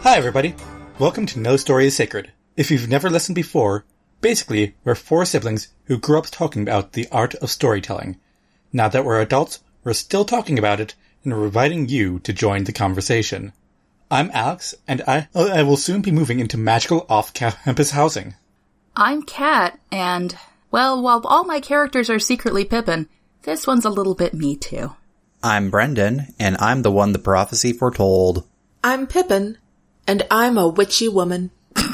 Hi everybody, welcome to No Story is Sacred. If you've never listened before, basically we're four siblings who grew up talking about the art of storytelling. Now that we're adults, we're still talking about it, and we're inviting you to join the conversation. I'm Alex, and I will soon be moving into magical off-campus housing. I'm Kat, and, well, while all my characters are secretly Pippin, this one's a little bit me too. I'm Brendan, and I'm the one the prophecy foretold. I'm Pippin, and I'm a witchy woman.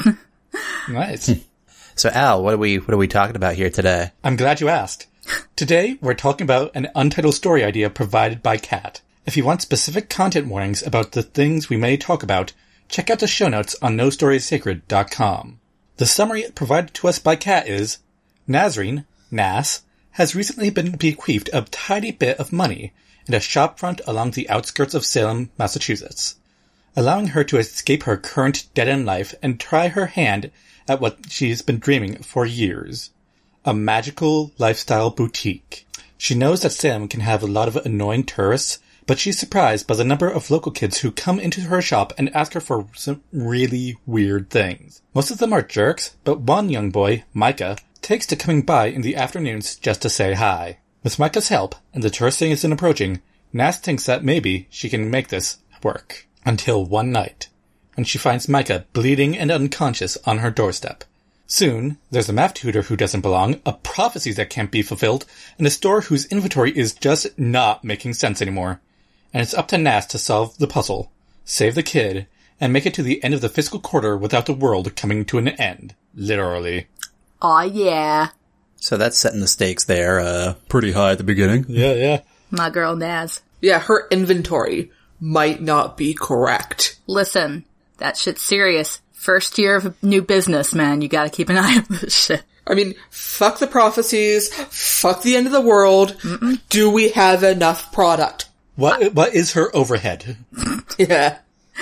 Nice. So Al, what are we talking about here today? I'm glad you asked. Today, we're talking about an untitled story idea provided by Kat. If you want specific content warnings about the things we may talk about, check out the show notes on nostoriessacred.com. The summary provided to us by Kat is, Nazreen, Nas, has recently been bequeathed a tiny bit of money in a shopfront along the outskirts of Salem, Massachusetts, allowing her to escape her current dead-end life and try her hand at what she's been dreaming for years. A magical lifestyle boutique. She knows that Salem can have a lot of annoying tourists, but she's surprised by the number of local kids who come into her shop and ask her for some really weird things. Most of them are jerks, but one young boy, Micah, takes to coming by in the afternoons just to say hi. With Micah's help, and the tourist season approaching, Nas thinks that maybe she can make this work. Until one night, when she finds Micah bleeding and unconscious on her doorstep. Soon, there's a math tutor who doesn't belong, a prophecy that can't be fulfilled, and a store whose inventory is just not making sense anymore. And it's up to Nas to solve the puzzle, save the kid, and make it to the end of the fiscal quarter without the world coming to an end. Literally. Aw, yeah. So that's setting the stakes there, pretty high at the beginning. Yeah. My girl Naz. Yeah, her inventory might not be correct. Listen, that shit's serious. First year of new business, man. You gotta keep an eye on this shit. I mean, fuck the prophecies, fuck the end of the world. Mm-mm. Do we have enough product? What is her overhead? Yeah.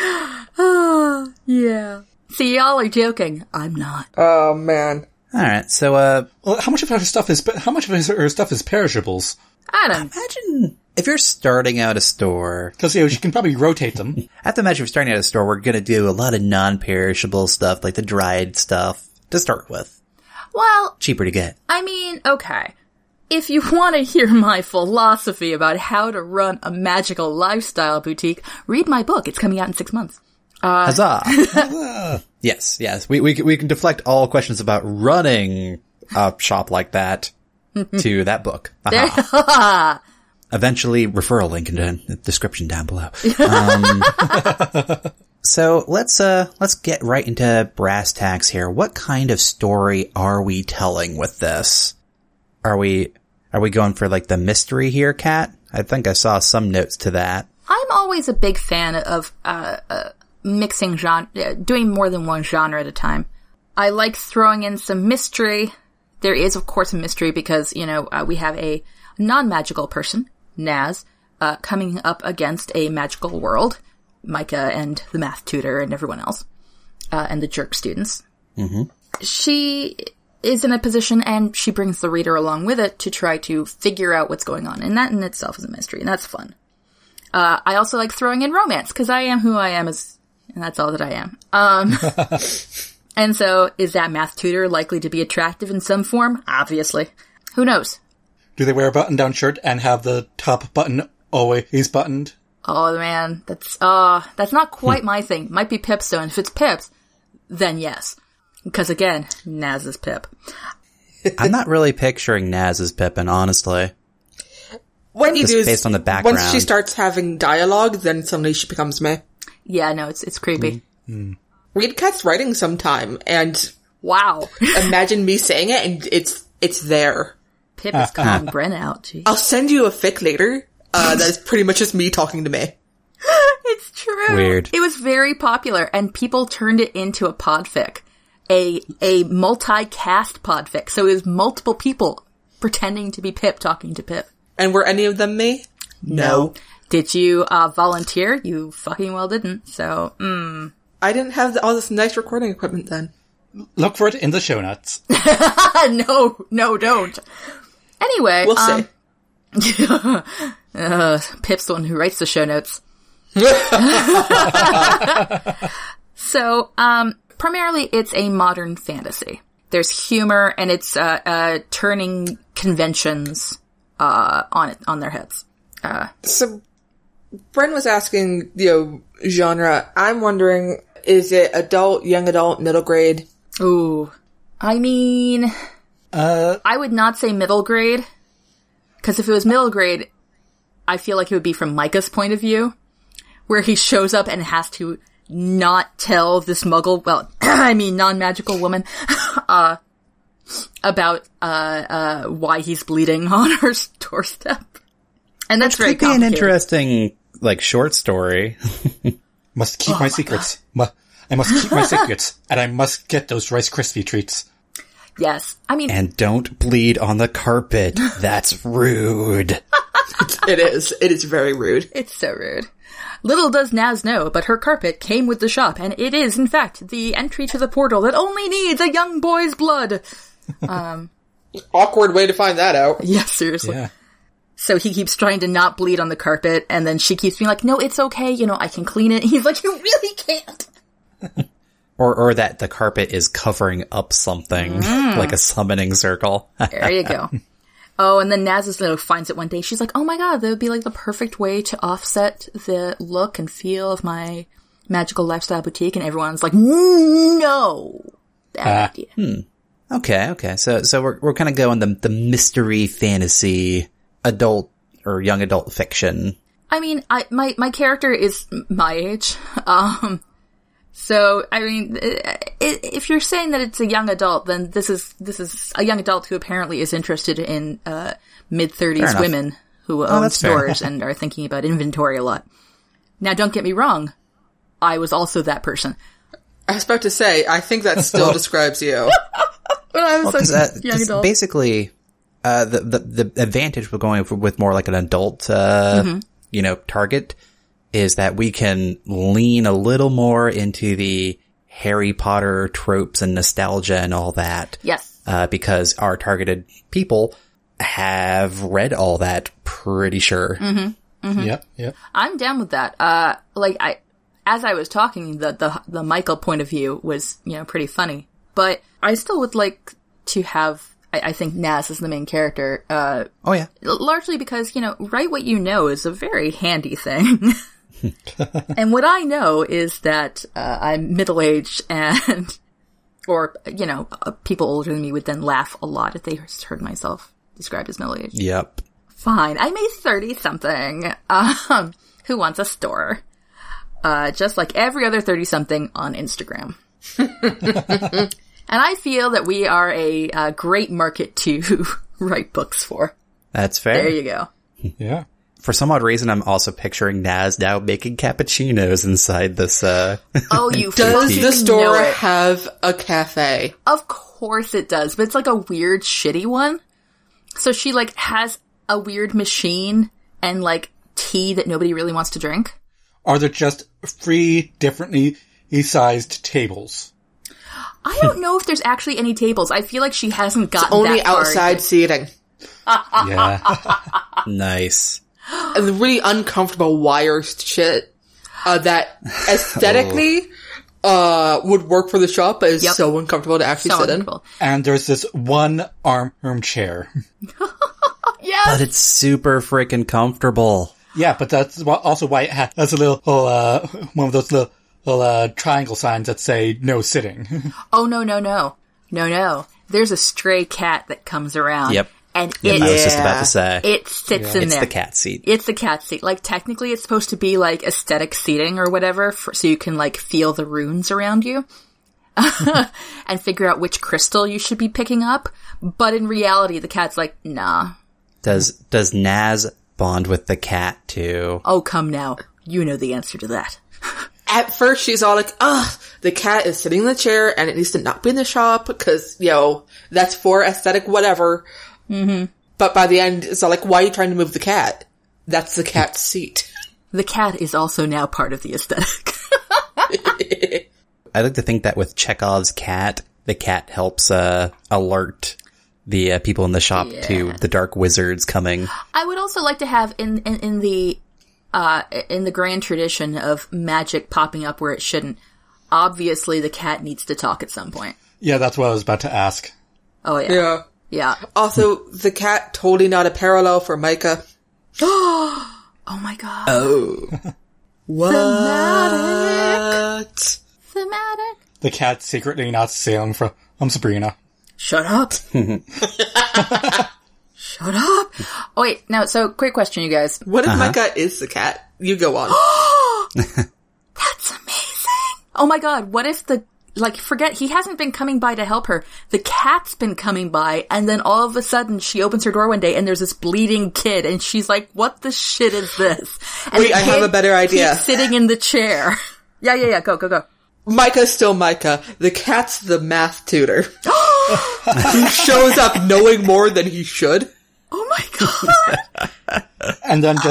Yeah. See, y'all are joking. I'm not. Oh, man. Alright, so, Well, how much of her stuff is perishables? I don't. imagine if you're starting out a store. Because, she can probably rotate them. I have to imagine if you're starting out a store, we're gonna do a lot of non-perishable stuff, like the dried stuff, to start with. Well, Cheaper to get. I mean, okay. If you want to hear my philosophy about how to run a magical lifestyle boutique, read my book. It's coming out in 6 months. Huzzah! Yes. We can deflect all questions about running a shop like that to that book. Eventually, referral link in the description down below. So let's get right into brass tacks here. What kind of story are we telling with this? Are we going for like the mystery here, Kat? I think I saw some notes to that. I'm always a big fan of mixing genre, doing more than one genre at a time. I like throwing in some mystery. There is, of course, a mystery because, we have a non-magical person, Naz, coming up against a magical world, Micah and the math tutor and everyone else, and the jerk students. Mm-hmm. She is in a position, and she brings the reader along with it to try to figure out what's going on, and that in itself is a mystery, and that's fun. I also like throwing in romance, because I am who I am, and that's all that I am. And so, is that math tutor likely to be attractive in some form? Obviously. Who knows? Do they wear a button-down shirt and have the top button always buttoned? Oh, man, that's not quite my thing. Might be Pip's, though, and if it's Pip's, then yes. Because, again, Naz is Pip. I'm not really picturing Naz as Pippin, honestly. What you do is, based on the background. Once she starts having dialogue, then suddenly she becomes meh. Yeah, no, it's creepy. Mm. Read Kat's writing sometime, and wow. Imagine me saying it, and it's there. Pip is calling Bren out. Geez. I'll send you a fic later. That is pretty much just me talking to me. It's true. Weird. It was very popular, and people turned it into a podfic. A multi-cast podfic. So it was multiple people pretending to be Pip talking to Pip. And were any of them me? No. Did you volunteer? You fucking well didn't. So, I didn't have all this nice recording equipment then. Look for it in the show notes. No, don't. Anyway, we'll see. Pip's the one who writes the show notes. So, primarily it's a modern fantasy. There's humor, and it's turning conventions on their heads. So, Bren was asking, genre. I'm wondering, is it adult, young adult, middle grade? Ooh. I mean, I would not say middle grade, because if it was middle grade, I feel like it would be from Micah's point of view, where he shows up and has to not tell this muggle, non-magical woman, about, why he's bleeding on her doorstep. And that's very complicated. Could be an interesting, short story. Must keep my secrets. I must keep my secrets, and I must get those Rice Krispie treats. Yes. I mean... And don't bleed on the carpet. That's rude. It is. It is very rude. It's so rude. Little does Naz know, but her carpet came with the shop, and it is, in fact, the entry to the portal that only needs a young boy's blood. Awkward way to find that out. Yeah, seriously. Yeah. So he keeps trying to not bleed on the carpet, and then she keeps being like, no, it's okay, I can clean it. He's like, you really can't. Or that the carpet is covering up something, like a summoning circle. There you go. Oh, and then Naz finds it one day. She's like, oh my god, that would be the perfect way to offset the look and feel of my magical lifestyle boutique. And everyone's like, no. Bad idea. Okay. So we're kind of going the mystery fantasy adult or young adult fiction. I mean, my character is my age. So, I mean, if you're saying that it's a young adult, then this is a young adult who apparently is interested in, mid-30s women who own stores and are thinking about inventory a lot. Now, don't get me wrong. I was also that person. I was about to say, I think that still describes you. When I was a young adult. Basically, the advantage with going with more like an adult, target is that we can lean a little more into the Harry Potter tropes and nostalgia and all that. Yes. Because our targeted people have read all that, pretty sure. Mm-hmm. Mm-hmm. Yep. I'm down with that. As I was talking, the Michael point of view was, pretty funny. But I still would like to have, I think Naz is the main character. Oh yeah. Largely because, write what you know is a very handy thing. And what I know is that I'm middle-aged or people older than me would then laugh a lot if they heard myself described as middle-aged. Yep. Fine. I'm a 30-something who wants a store. Just like every other 30-something on Instagram. And I feel that we are a great market to write books for. That's fair. There you go. Yeah. For some odd reason, I'm also picturing Naz now making cappuccinos inside this, Oh, you Does the store know it. have a cafe? Of course it does, but it's a weird, shitty one. So she, has a weird machine and, tea that nobody really wants to drink. Are there just 3 differently sized tables? I don't know if there's actually any tables. I feel like she hasn't gotten Only that far outside yet. seating. Yeah. Nice. And the really uncomfortable wire shit that aesthetically would work for the shop, but is so uncomfortable to actually sit in. And there's this one armchair. Yes! But it's super freaking comfortable. Yeah, but that's also why it has a little, one of those little triangle signs that say no sitting. Oh, no. There's a stray cat that comes around. Yep. And I was just about to say. It sits in It's there. the cat seat. It's the cat seat. Technically it's supposed to be, aesthetic seating or whatever, so you can, feel the runes around you. And figure out which crystal you should be picking up. But in reality, the cat's nah. Does Naz bond with the cat, too? Oh, come now. You know the answer to that. At first, she's all the cat is sitting in the chair and it needs to not be in the shop because, that's for aesthetic whatever. Mm-hmm. But by the end, it's all why are you trying to move the cat? That's the cat's seat. The cat is also now part of the aesthetic. I like to think that with Chekhov's cat, the cat helps alert the people in the shop to the dark wizards coming. I would also like to have in the grand tradition of magic popping up where it shouldn't, obviously the cat needs to talk at some point. Yeah, that's what I was about to ask. Oh, yeah. Yeah. Yeah. Also, the cat totally not a parallel for Micah. Oh my god. Oh. What? Thematic. The cat's secretly not Salem from Sabrina. Shut up. Shut up. Oh, wait. Now, so, quick question, you guys. What if Micah is the cat? You go on. That's amazing. Oh my god, what if forget, he hasn't been coming by to help her. The cat's been coming by, and then all of a sudden she opens her door one day and there's this bleeding kid, and she's like, what the shit is this? And wait, I have a better idea. He's sitting in the chair. Yeah, go. Micah's still Micah. The cat's the math tutor. He shows up knowing more than he should. Oh my god. And then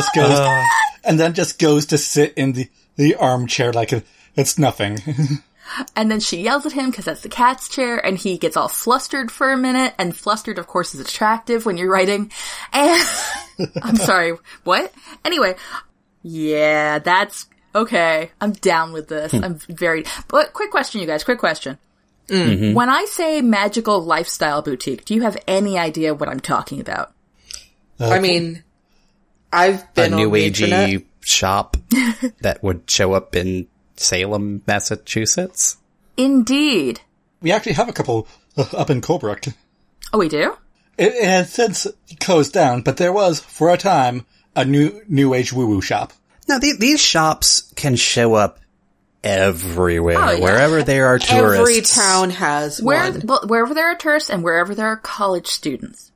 just goes to sit in the armchair like it's nothing. And then she yells at him because that's the cat's chair, and he gets all flustered for a minute, and flustered, of course, is attractive when you're writing. And I'm sorry, what? Anyway, yeah, that's okay. I'm down with this. But quick question, you guys, quick question. Mm-hmm. When I say magical lifestyle boutique, do you have any idea what I'm talking about? I mean, I've been a on new the agey internet. shop that would show up in Salem, Massachusetts. Indeed. We actually have a couple up in Colebrook. Oh, we do? It has since closed down, but there was, for a time, a new age woo-woo shop. Now, these shops can show up everywhere, Oh, yeah. wherever there are tourists. Every town has one. Wherever there are tourists and wherever there are college students.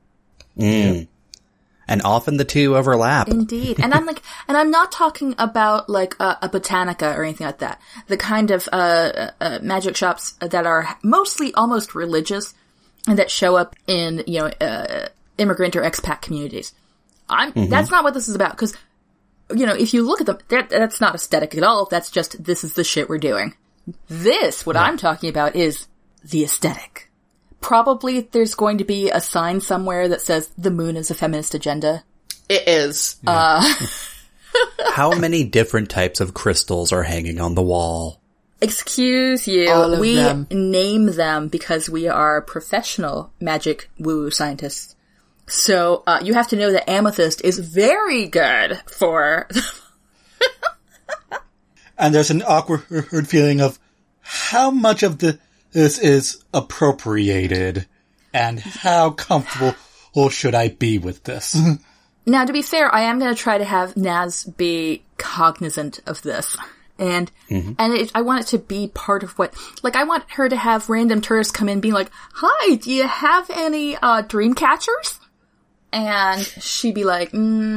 And often the two overlap. Indeed. And I'm not talking about like a Botanica or anything like that. The kind of magic shops that are mostly almost religious and that show up in, immigrant or expat communities. That's not what this is about, because, if you look at them, that's not aesthetic at all. That's just, this is the shit we're doing. What I'm talking about is the aesthetic. Probably there's going to be a sign somewhere that says the moon is a feminist agenda. It is. How many different types of crystals are hanging on the wall? Excuse you. All of we them. name them because we are professional magic woo scientists. So, you have to know that amethyst is very good for... And there's an awkward feeling of how much of this is appropriated, and how comfortable should I be with this? Now, to be fair, I am going to try to have Naz be cognizant of this. And I want it to be part of what, like, I want her to have random tourists come in being like, hi, do you have any, dream catchers? And she'd be like,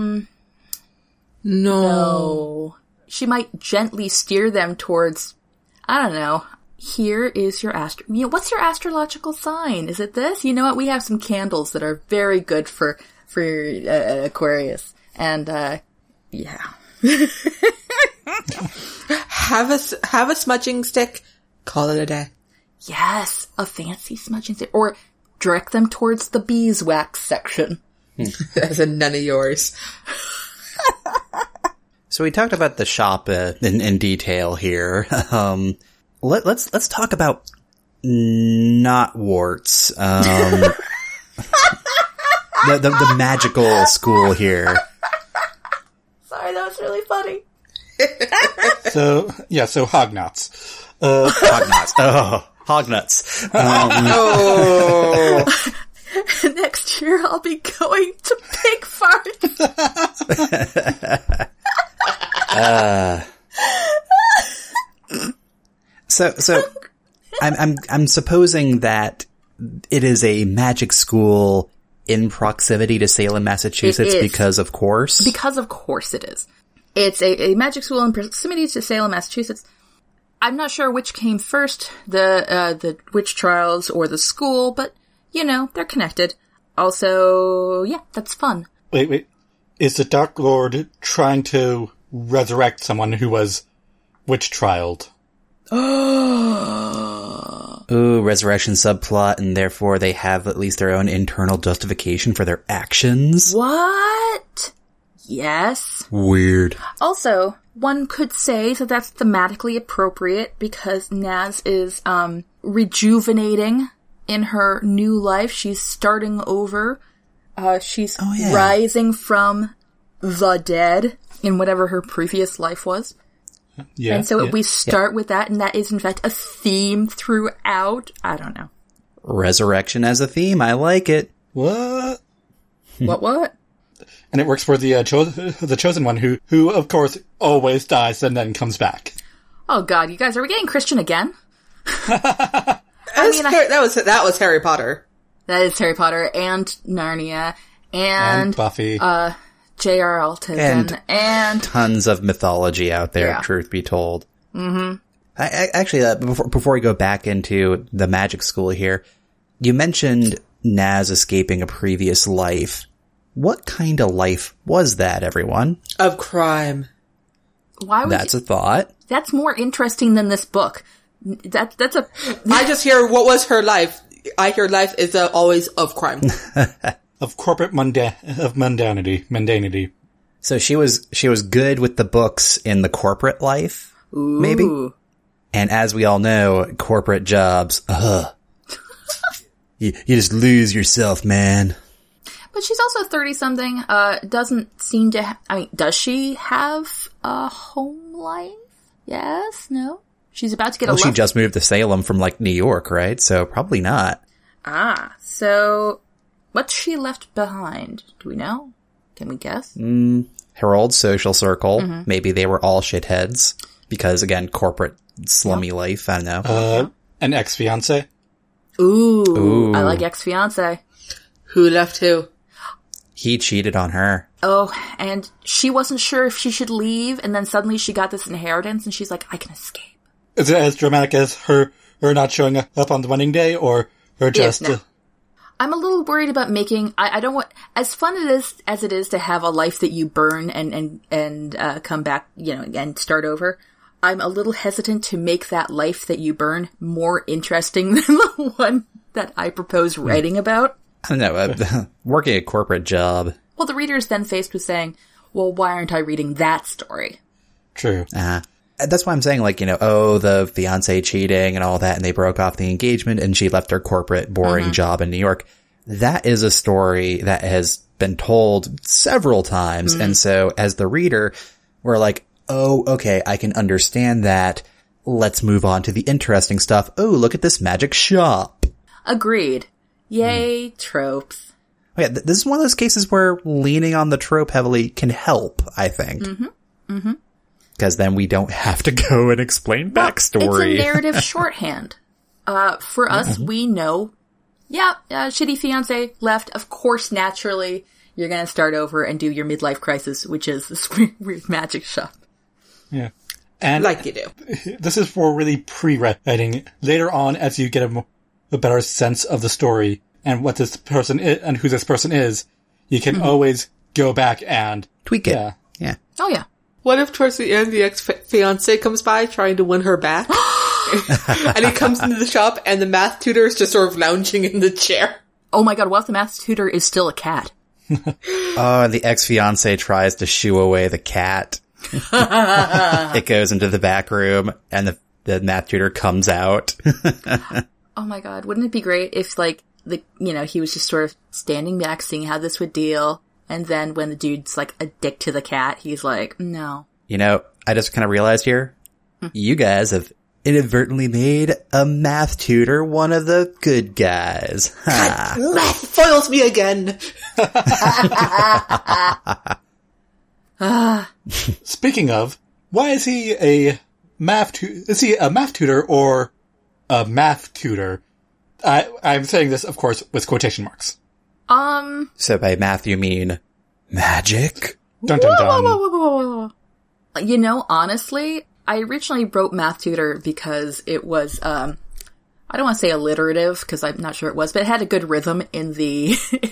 no. She might gently steer them towards, I don't know, here is your what's your astrological sign? Is it this? You know what? We have some candles that are very good for Aquarius. And, yeah. Have a smudging stick. Call it a day. Yes, a fancy smudging stick. Or direct them towards the beeswax section. As in none of yours. So we talked about the shop in detail here. Let's talk about Knotwarts. The magical school here. Sorry, that was really funny. So Hognuts. Hognuts. Oh, Hognuts. Oh. Next year I'll be going to Pig Farts. So I'm supposing that it is a magic school in proximity to Salem, Massachusetts, because of course. Because of course it is. It's a magic school in proximity to Salem, Massachusetts. I'm not sure which came first, the witch trials or the school, but they're connected. Also, yeah, that's fun. Wait. Is the Dark Lord trying to resurrect someone who was witch trialed? Ooh, resurrection subplot, and therefore they have at least their own internal justification for their actions. What? Yes. Weird. Also, one could say that that's thematically appropriate because Naz is rejuvenating in her new life. She's starting over. She's rising from the dead in whatever her previous life was. Yeah. And so we start with that, and that is in fact a theme throughout. I don't know. Resurrection as a theme. I like it. What? What? And it works for the chosen one, who of course always dies and then comes back. Oh God, you guys, are we getting Christian again? That was Harry Potter. That is Harry Potter and Narnia and Buffy, J.R.R. Tolkien and tons of mythology out there. Yeah. Truth be told. Mm-hmm. Actually, before we go back into the magic school here, you mentioned Naz escaping a previous life. What kind of life was that, everyone? Of crime. Why would That's a thought. That's more interesting than this book. That's a. I just hear what was her life. I hear life is always of crime. of corporate mundanity. So she was good with the books in the corporate life, maybe? And as we all know, corporate jobs, you just lose yourself, man. But she's also 30-something, doesn't seem to does she have a home life? Yes? No? She's about to get she just moved to Salem from, New York, right? So probably not. So what's she left behind? Do we know? Can we guess? Her old social circle. Mm-hmm. Maybe they were all shitheads. Because, again, corporate slummy life. I don't know. An ex-fiancé? Ooh. I like ex-fiancé. Who left who? He cheated on her. Oh, and she wasn't sure if she should leave, and then suddenly she got this inheritance, and she's like, I can escape. Is it as dramatic as her not showing up on the wedding day, or her just... No. I'm a little worried about making... I don't want... As fun as it is to have a life that you burn and come back, and start over, I'm a little hesitant to make that life that you burn more interesting than the one that I propose writing about. I don't know, working a corporate job. Well, the reader is then faced with saying, well, why aren't I reading that story? True. That's why I'm saying, the fiancé cheating and all that, and they broke off the engagement, and she left her corporate, boring job in New York. That is a story that has been told several times, and so, as the reader, we're like, oh, okay, I can understand that. Let's move on to the interesting stuff. Oh, look at this magic shop. Agreed. Yay, tropes. Oh, yeah, this is one of those cases where leaning on the trope heavily can help, I think. Because then we don't have to go and explain backstory. It's a narrative shorthand. For us, we know, shitty fiancé left. Of course, naturally, you're going to start over and do your midlife crisis, which is this weird magic shop. Yeah. And like you do. This is for really pre-writing. Later on, as you get a better sense of the story and what this person is and who this person is, you can always go back and tweak it. Yeah. Oh yeah. What if towards the end the ex-fiancé comes by trying to win her back? And he comes into the shop and the math tutor is just sort of lounging in the chair. Oh my god, what if the math tutor is still a cat? And the ex-fiancé tries to shoo away the cat. It goes into the back room and the math tutor comes out. Oh my god, wouldn't it be great if he was just sort of standing back seeing how this would deal, and then when the dude's a dick to the cat, he's like, no. I just kind of realized here, you guys have inadvertently made a math tutor one of the good guys. Math foils me again. Speaking of, why is he a math tutor? Is he a math tutor or a math tutor? I'm saying this, of course, with quotation marks. So by math you mean magic? Dun dun dun. Honestly, I originally wrote math tutor because it was, I don't want to say alliterative because I'm not sure it was, but it had a good rhythm in the,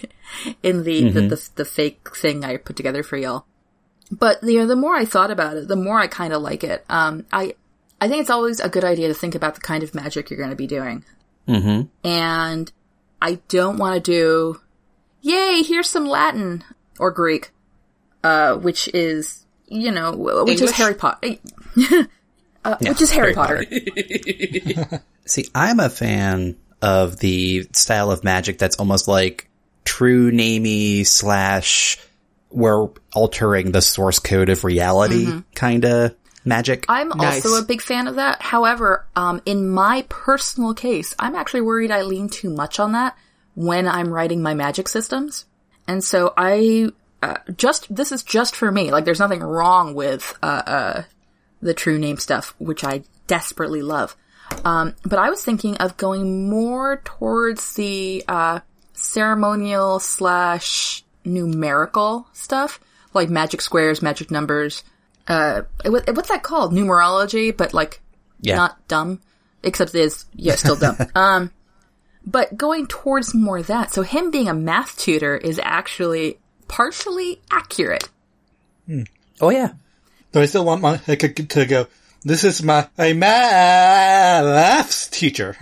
the fake thing I put together for y'all. But, the more I thought about it, the more I kind of like it. I think it's always a good idea to think about the kind of magic you're going to be doing. Mm-hmm. And I don't want to do, yay, here's some Latin or Greek. which is, which English? is Harry Potter. Which is Harry Potter. See, I'm a fan of the style of magic that's almost like true namey / we're altering the source code of reality kind of magic. I'm also a big fan of that. However, in my personal case, I'm actually worried I lean too much on that when I'm writing my magic systems. And so this is just for me. Like, there's nothing wrong with, the true name stuff, which I desperately love. But I was thinking of going more towards the, ceremonial / numerical stuff, like magic squares, magic numbers. What's that called? Numerology, but not dumb, except it is, still dumb. But going towards more of that. So him being a math tutor is actually partially accurate. Oh yeah. But I still want my to go, this is a maths teacher.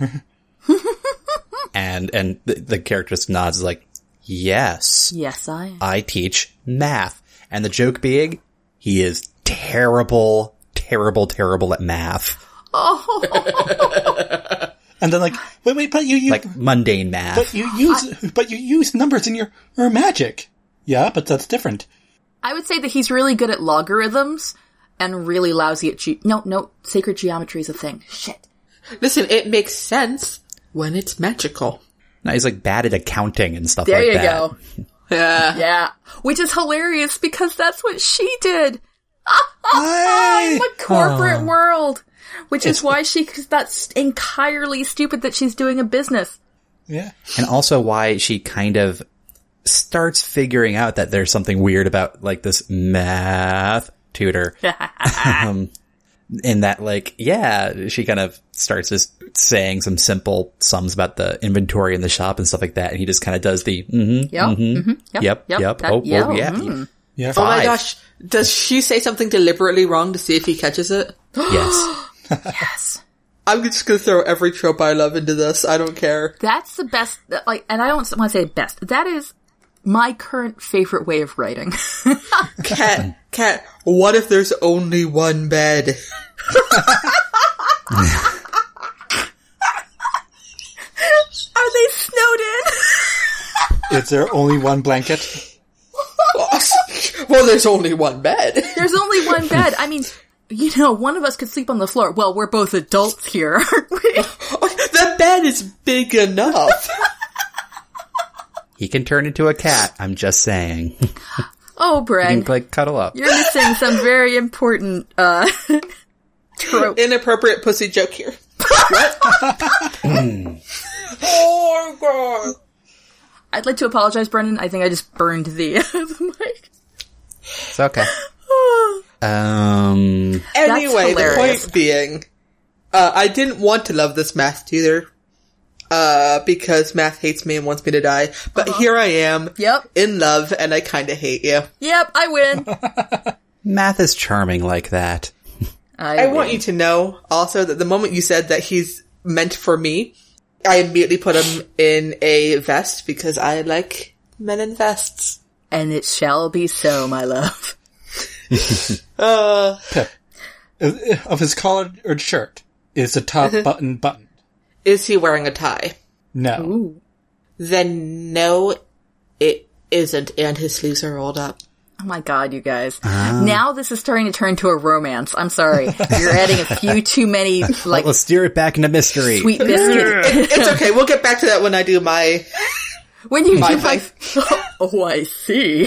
and the character just nods like, yes. Yes, I am. I teach math. And the joke being, he is terrible at math. Oh. And then wait, but you like mundane math. But you use numbers in your magic. Yeah, but that's different. I would say that he's really good at logarithms and really lousy at no, sacred geometry is a thing. Shit. Listen, it makes sense when it's magical. No, he's bad at accounting and stuff there like that. There you go. Yeah. Which is hilarious because that's what she did. In the corporate world. Which is why that's entirely stupid that she's doing a business. Yeah. And also why she kind of starts figuring out that there's something weird about this math tutor. In that she kind of starts just saying some simple sums about the inventory in the shop and stuff like that, and he just kind of does the yep. Yeah. Oh my gosh, does she say something deliberately wrong to see if he catches it? Yes. Yes. I'm just gonna throw every trope I love into this. I don't care. That's the best, and I don't want to say best. That is my current favorite way of writing. Cat, what if there's only one bed? Are they snowed in? Is there only one blanket? Well, there's only one bed. There's only one bed. I mean, one of us could sleep on the floor. Well, we're both adults here, aren't we? The bed is big enough. He can turn into a cat, I'm just saying. Oh, Brad. You can, cuddle up. You're missing some very important, trope. Inappropriate pussy joke here. What? Oh, God. I'd like to apologize, Brendan. I think I just burned the mic. It's okay. Anyway, the point being, I didn't want to love this math tutor, because math hates me and wants me to die, but here I am, in love, and I kinda hate you. Yep, I win. Math is charming like that. I want you to know, also, that the moment you said that he's meant for me, I immediately put him in a vest, because I like men in vests. And it shall be so, my love. Pip, of his collared shirt, is the top button buttoned? Is he wearing a tie? No. Ooh. Then no, it isn't, and his sleeves are rolled up. Oh my god, you guys. Now this is starting to turn into a romance. I'm sorry. You're adding a few too many, let's steer it back into mystery. Sweet biscuits. It's okay, we'll get back to that when I do my... When you do my... Oh, I see.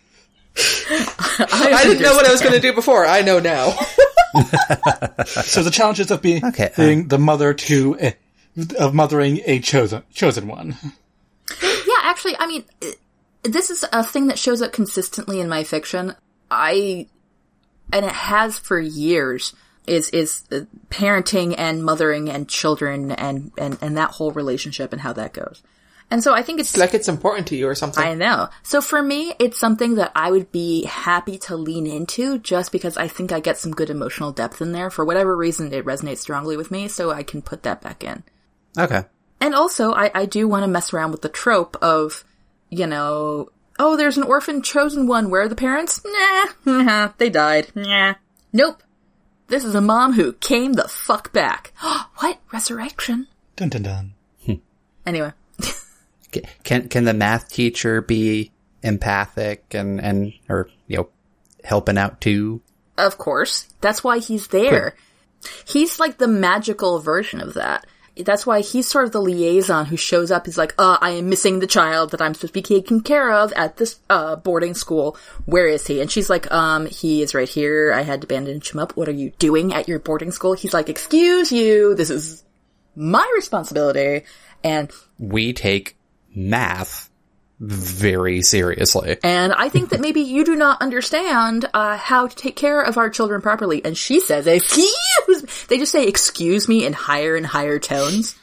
I didn't know what I was going to do before. I know now. So the challenges of being the mother of mothering a chosen one. Yeah, actually, I mean, this is a thing that shows up consistently in my fiction. And it has for years, is parenting and mothering and children and that whole relationship and how that goes. And so I think it's like it's important to you or something. I know. So for me, it's something that I would be happy to lean into just because I think I get some good emotional depth in there. For whatever reason, it resonates strongly with me, so I can put that back in. Okay. And also, I do want to mess around with the trope of, oh, there's an orphan chosen one. Where are the parents? Nah, they died. Nah. Nope. This is a mom who came the fuck back. What? Resurrection? Dun dun dun. Anyway. Can the math teacher be empathic and or, helping out too? Of course. That's why he's there. Cool. He's like the magical version of that. That's why he's sort of the liaison who shows up. He's like, I am missing the child that I'm supposed to be taken care of at this, boarding school. Where is he? And she's like, he is right here. I had to bandage him up. What are you doing at your boarding school? He's like, excuse you. This is my responsibility. And we take math very seriously. And I think that maybe you do not understand how to take care of our children properly. And she says, excuse. They just say excuse me in higher and higher tones.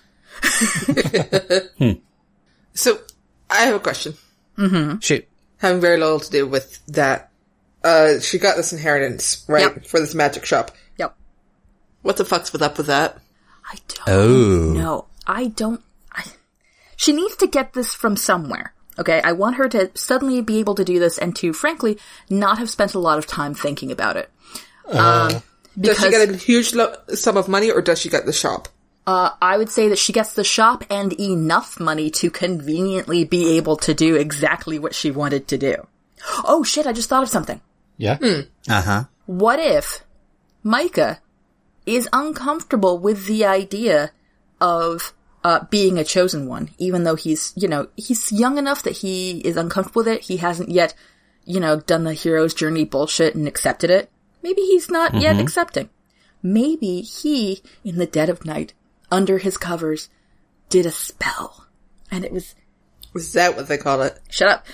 So, I have a question. Mm-hmm. Shoot. Having very little to do with that. She got this inheritance, right? Yep. For this magic shop. Yep. What the fuck's up with that? I don't know. She needs to get this from somewhere. Okay, I want her to suddenly be able to do this and to, frankly, not have spent a lot of time thinking about it. Does she get a huge sum of money, or does she get the shop? I would say that she gets the shop and enough money to conveniently be able to do exactly what she wanted to do. Oh shit, I just thought of something. Yeah? Uh-huh. What if Micah is uncomfortable with the idea of being a chosen one, even though he's young enough that he is uncomfortable with it. He hasn't yet, done the hero's journey bullshit and accepted it. Maybe he's not yet accepting. Maybe he, in the dead of night, under his covers, did a spell. And it was... Is that what they call it? Shut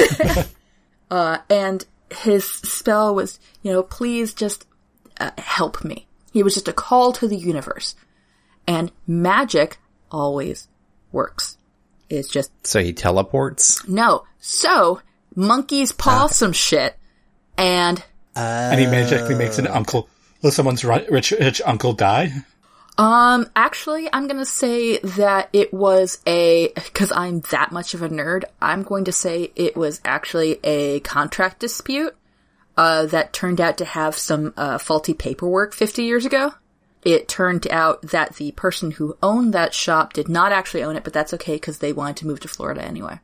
up. And his spell was, please just help me. He was just a call to the universe. And magic always works. It's just... So he teleports? No. So, monkeys paw some shit, and... And he magically makes an uncle... Will someone's rich uncle die? Actually, I'm gonna say that it was because I'm that much of a nerd, I'm going to say it was actually a contract dispute, that turned out to have some, faulty paperwork 50 years ago. It turned out that the person who owned that shop did not actually own it, but that's okay because they wanted to move to Florida anyway.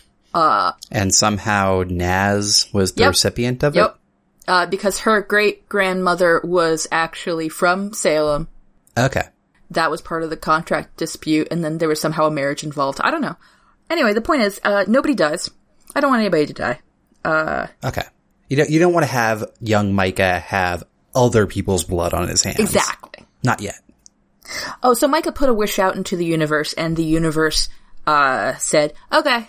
And somehow Naz was the recipient of it? Yep. Because her great-grandmother was actually from Salem. Okay. That was part of the contract dispute, and then there was somehow a marriage involved. I don't know. Anyway, the point is, nobody dies. I don't want anybody to die. Okay. You don't want to have young Micah have other people's blood on his hands. Exactly. Not yet. Oh, so Micah put a wish out into the universe, and the universe, said, okay.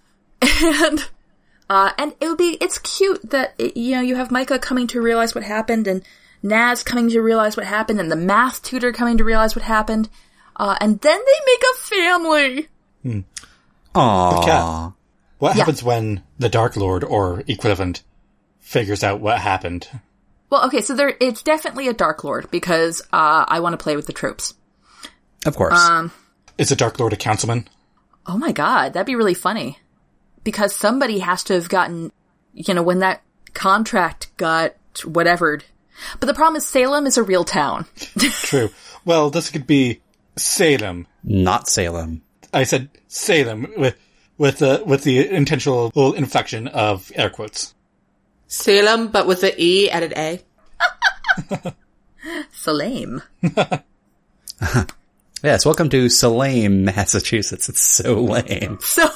And it's cute that, you have Micah coming to realize what happened, and Naz coming to realize what happened, and the math tutor coming to realize what happened, and then they make a family. Aww. Kat, what happens when the Dark Lord, or equivalent, figures out what happened? Well, okay, so it's definitely a Dark Lord, because, I want to play with the tropes. Of course. Is the Dark Lord a councilman? Oh my god, that'd be really funny. Because somebody has to have gotten, when that contract got whatevered. But the problem is Salem is a real town. True. Well, this could be Salem. Not Salem. I said Salem with the intentional little inflection of air quotes. Salem, but with the E added A. Salem. Yes, welcome to Salem, Massachusetts. It's so lame. So...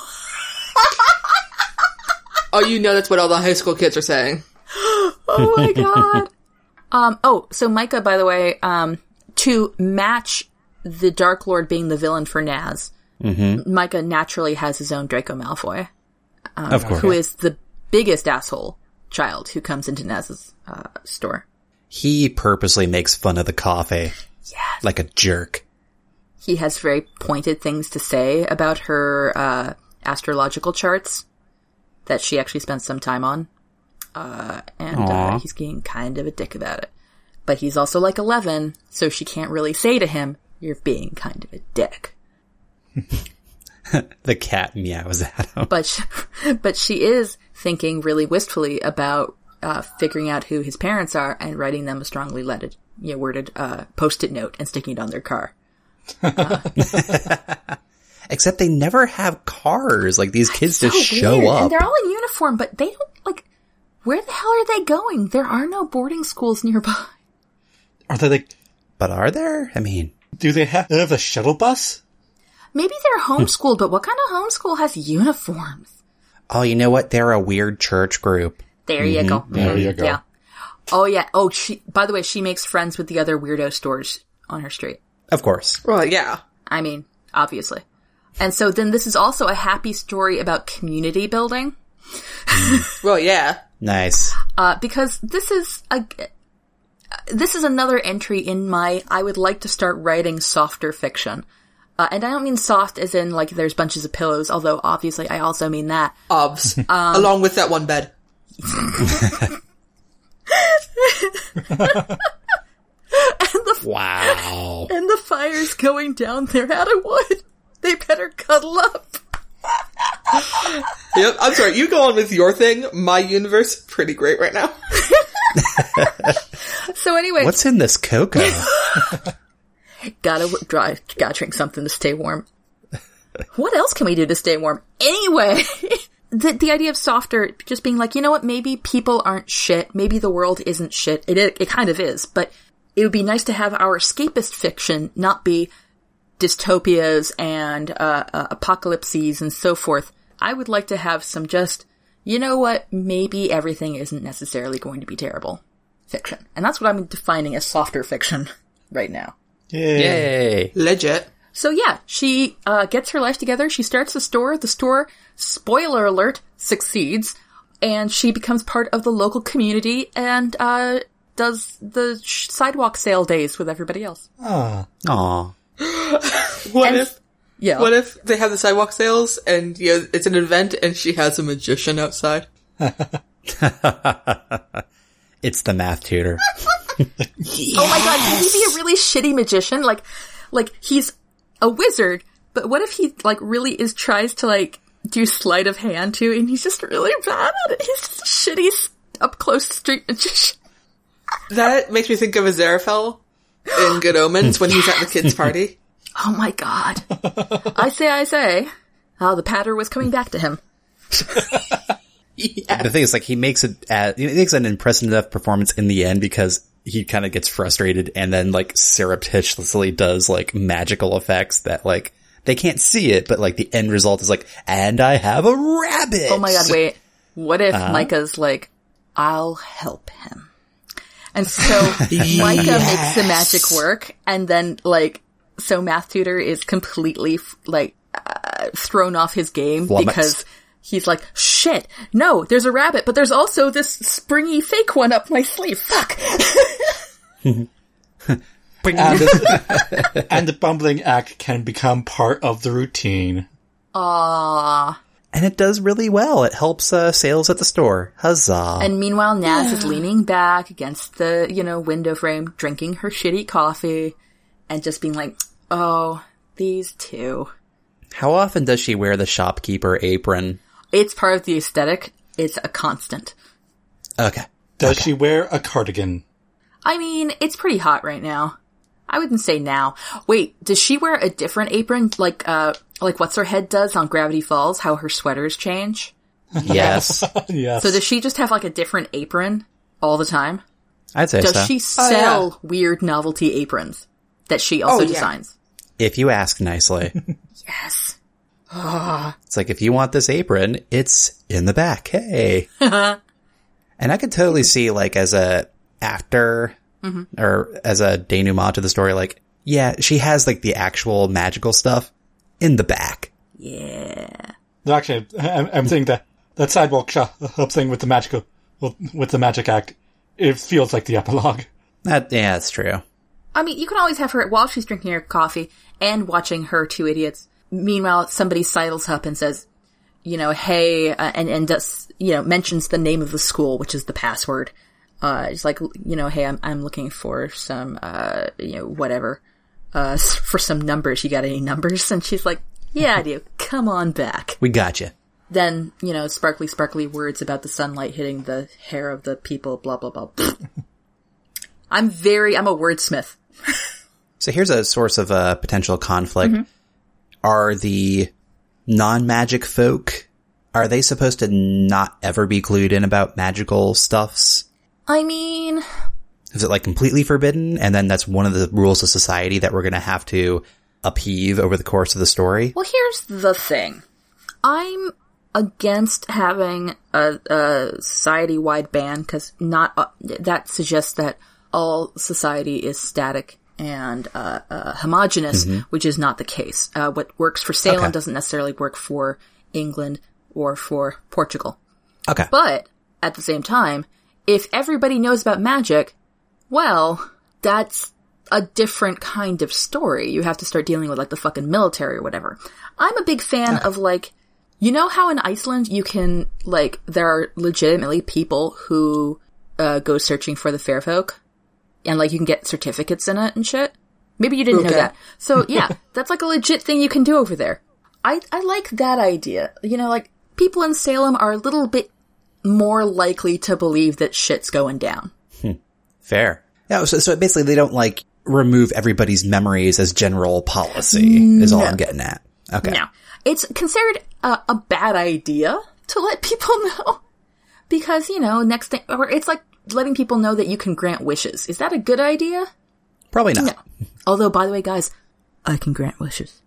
Oh, that's what all the high school kids are saying. Oh my god. So Micah, by the way, to match the Dark Lord being the villain for Naz, Micah naturally has his own Draco Malfoy. Of course. Who is the biggest asshole child who comes into Naz's, store. He purposely makes fun of the coffee. Yes. Like a jerk. He has very pointed things to say about her, astrological charts that she actually spent some time on. And he's being kind of a dick about it. But he's also like 11, so she can't really say to him, you're being kind of a dick. The cat meows at him. But she is thinking really wistfully about figuring out who his parents are and writing them a strongly worded post-it note and sticking it on their car. Except they never have cars. Like, these kids just show up. And they're all in uniform, but they don't, like, where the hell are they going? There are no boarding schools nearby. Are they like... But are there? I mean... Do they have a shuttle bus? Maybe they're homeschooled, but what kind of homeschool has uniforms? Oh, you know what? They're a weird church group. There you go. There you go. Yeah. Oh, yeah. Oh, by the way, she makes friends with the other weirdo stores on her street. Of course. Well, yeah. I mean, obviously. And so then this is also a happy story about community building. Well, yeah. Nice. Because this is another entry in my, I would like to start writing softer fiction. And I don't mean soft as in, like, there's bunches of pillows, although obviously I also mean that. Obs. Along with that one bed. Wow. And the fire's going down there out of wood. They better cuddle up. Yep, I'm sorry, you go on with your thing. My universe, pretty great right now. So anyway. What's in this cocoa? Gotta drink something to stay warm. What else can we do to stay warm? Anyway, the idea of softer, just being like, you know what, maybe people aren't shit. Maybe the world isn't shit. It kind of is, but it would be nice to have our escapist fiction not be dystopias and apocalypses and so forth. I would like to have some just, you know what, maybe everything isn't necessarily going to be terrible fiction. And that's what I'm defining as softer fiction right now. Yay. Legit. So yeah, she gets her life together, she starts the store, spoiler alert, succeeds, and she becomes part of the local community and does the sidewalk sale days with everybody else. Aww. What if they have the sidewalk sales and it's an event and she has a magician outside? It's the math tutor. Yes. Oh my god, can he be a really shitty magician? Like he's a wizard, but what if he really tries to do sleight of hand too, and he's just really bad at it? He's just a shitty up close street magician. That makes me think of Aziraphale in Good Omens when he's at the kids' party. Oh my god. I say. Oh, the patter was coming back to him. Yeah. The thing is, he makes an impressive enough performance in the end because he kind of gets frustrated and then surreptitiously does magical effects that they can't see it, but the end result is and I have a rabbit. Oh my god, wait. What if Micah's I'll help him. And so Micah makes the magic work, and then so Math Tutor is completely thrown off his game because he's shit, no, there's a rabbit, but there's also this springy fake one up my sleeve. Fuck. And the bumbling act can become part of the routine. Aww. And it does really well. It helps sales at the store. Huzzah. And meanwhile, Naz is leaning back against the, window frame, drinking her shitty coffee, and just being oh, these two. How often does she wear the shopkeeper apron? It's part of the aesthetic. It's a constant. Okay. Does she wear a cardigan? I mean, it's pretty hot right now. I wouldn't say now. Wait, does she wear a different apron like What's Her Head does on Gravity Falls, how her sweaters change? Yes. Yes. So does she just have a different apron all the time? I'd say so. Does she sell weird novelty aprons that she also designs? If you ask nicely. Yes. It's if you want this apron, it's in the back. Hey. And I could totally see, as a actor, or as a denouement to the story, she has, the actual magical stuff in the back. Yeah. Actually, I'm thinking that sidewalk shop thing with the magic act, it feels like the epilogue. That's true. I mean, you can always have her while she's drinking her coffee and watching her two idiots. Meanwhile, somebody sidles up and says, hey, and does, mentions the name of the school, which is the password. It's hey, I'm looking for some, whatever, for some numbers. You got any numbers? And she's like, yeah, I do. come on back. We gotcha. Then, sparkly, sparkly words about the sunlight hitting the hair of the people, blah, blah, blah. I'm a wordsmith. So here's a source of potential conflict. Mm-hmm. Are the non-magic folk, are they supposed to not ever be clued in about magical stuffs? I mean... Is it like completely forbidden? And then that's one of the rules of society that we're going to have to upheave over the course of the story? Well, here's the thing. I'm against having a society-wide ban, because that suggests that all society is static and homogenous, mm-hmm. which is not the case. What works for Salem doesn't necessarily work for England or for Portugal. Okay. But, at the same time, if everybody knows about magic, well, that's a different kind of story. You have to start dealing with, like, the fucking military or whatever. I'm a big fan of, like, you know how in Iceland you can, like, there are legitimately people who go searching for the fair folk? And, like, you can get certificates in it and shit? Maybe you didn't know that. So, yeah, that's, like, a legit thing you can do over there. I like that idea. Like, people in Salem are a little bit more likely to believe that shit's going down. Fair. Yeah, so basically they don't, like, remove everybody's memories as general policy, is all I'm getting at. Okay. No. It's considered a bad idea to let people know. Because, next thing, or it's like letting people know that you can grant wishes. Is that a good idea? Probably not. No. Although, by the way, guys, I can grant wishes.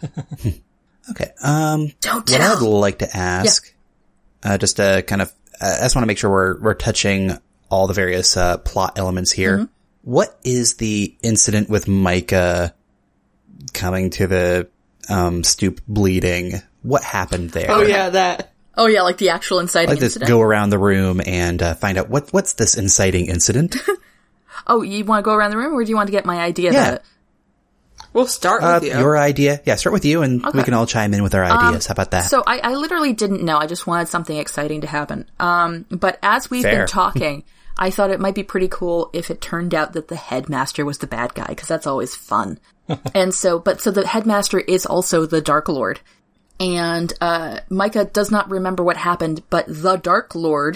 Okay. Don't tell. What I'd like to ask, just to kind of, I just want to make sure we're touching all the various plot elements here. Mm-hmm. What is the incident with Micah coming to the stoop bleeding? What happened there? Oh yeah, that. Oh yeah, like the actual inciting incident. Let's go around the room and find out what's this inciting incident. Oh, you want to go around the room, or do you want to get my idea about it? We'll start with you. Your idea. Yeah, start with you, and we can all chime in with our ideas. How about that? So I literally didn't know. I just wanted something exciting to happen. But as we've been talking, I thought it might be pretty cool if it turned out that the headmaster was the bad guy, because that's always fun. And so the headmaster is also the Dark Lord. And Micah does not remember what happened, but the Dark Lord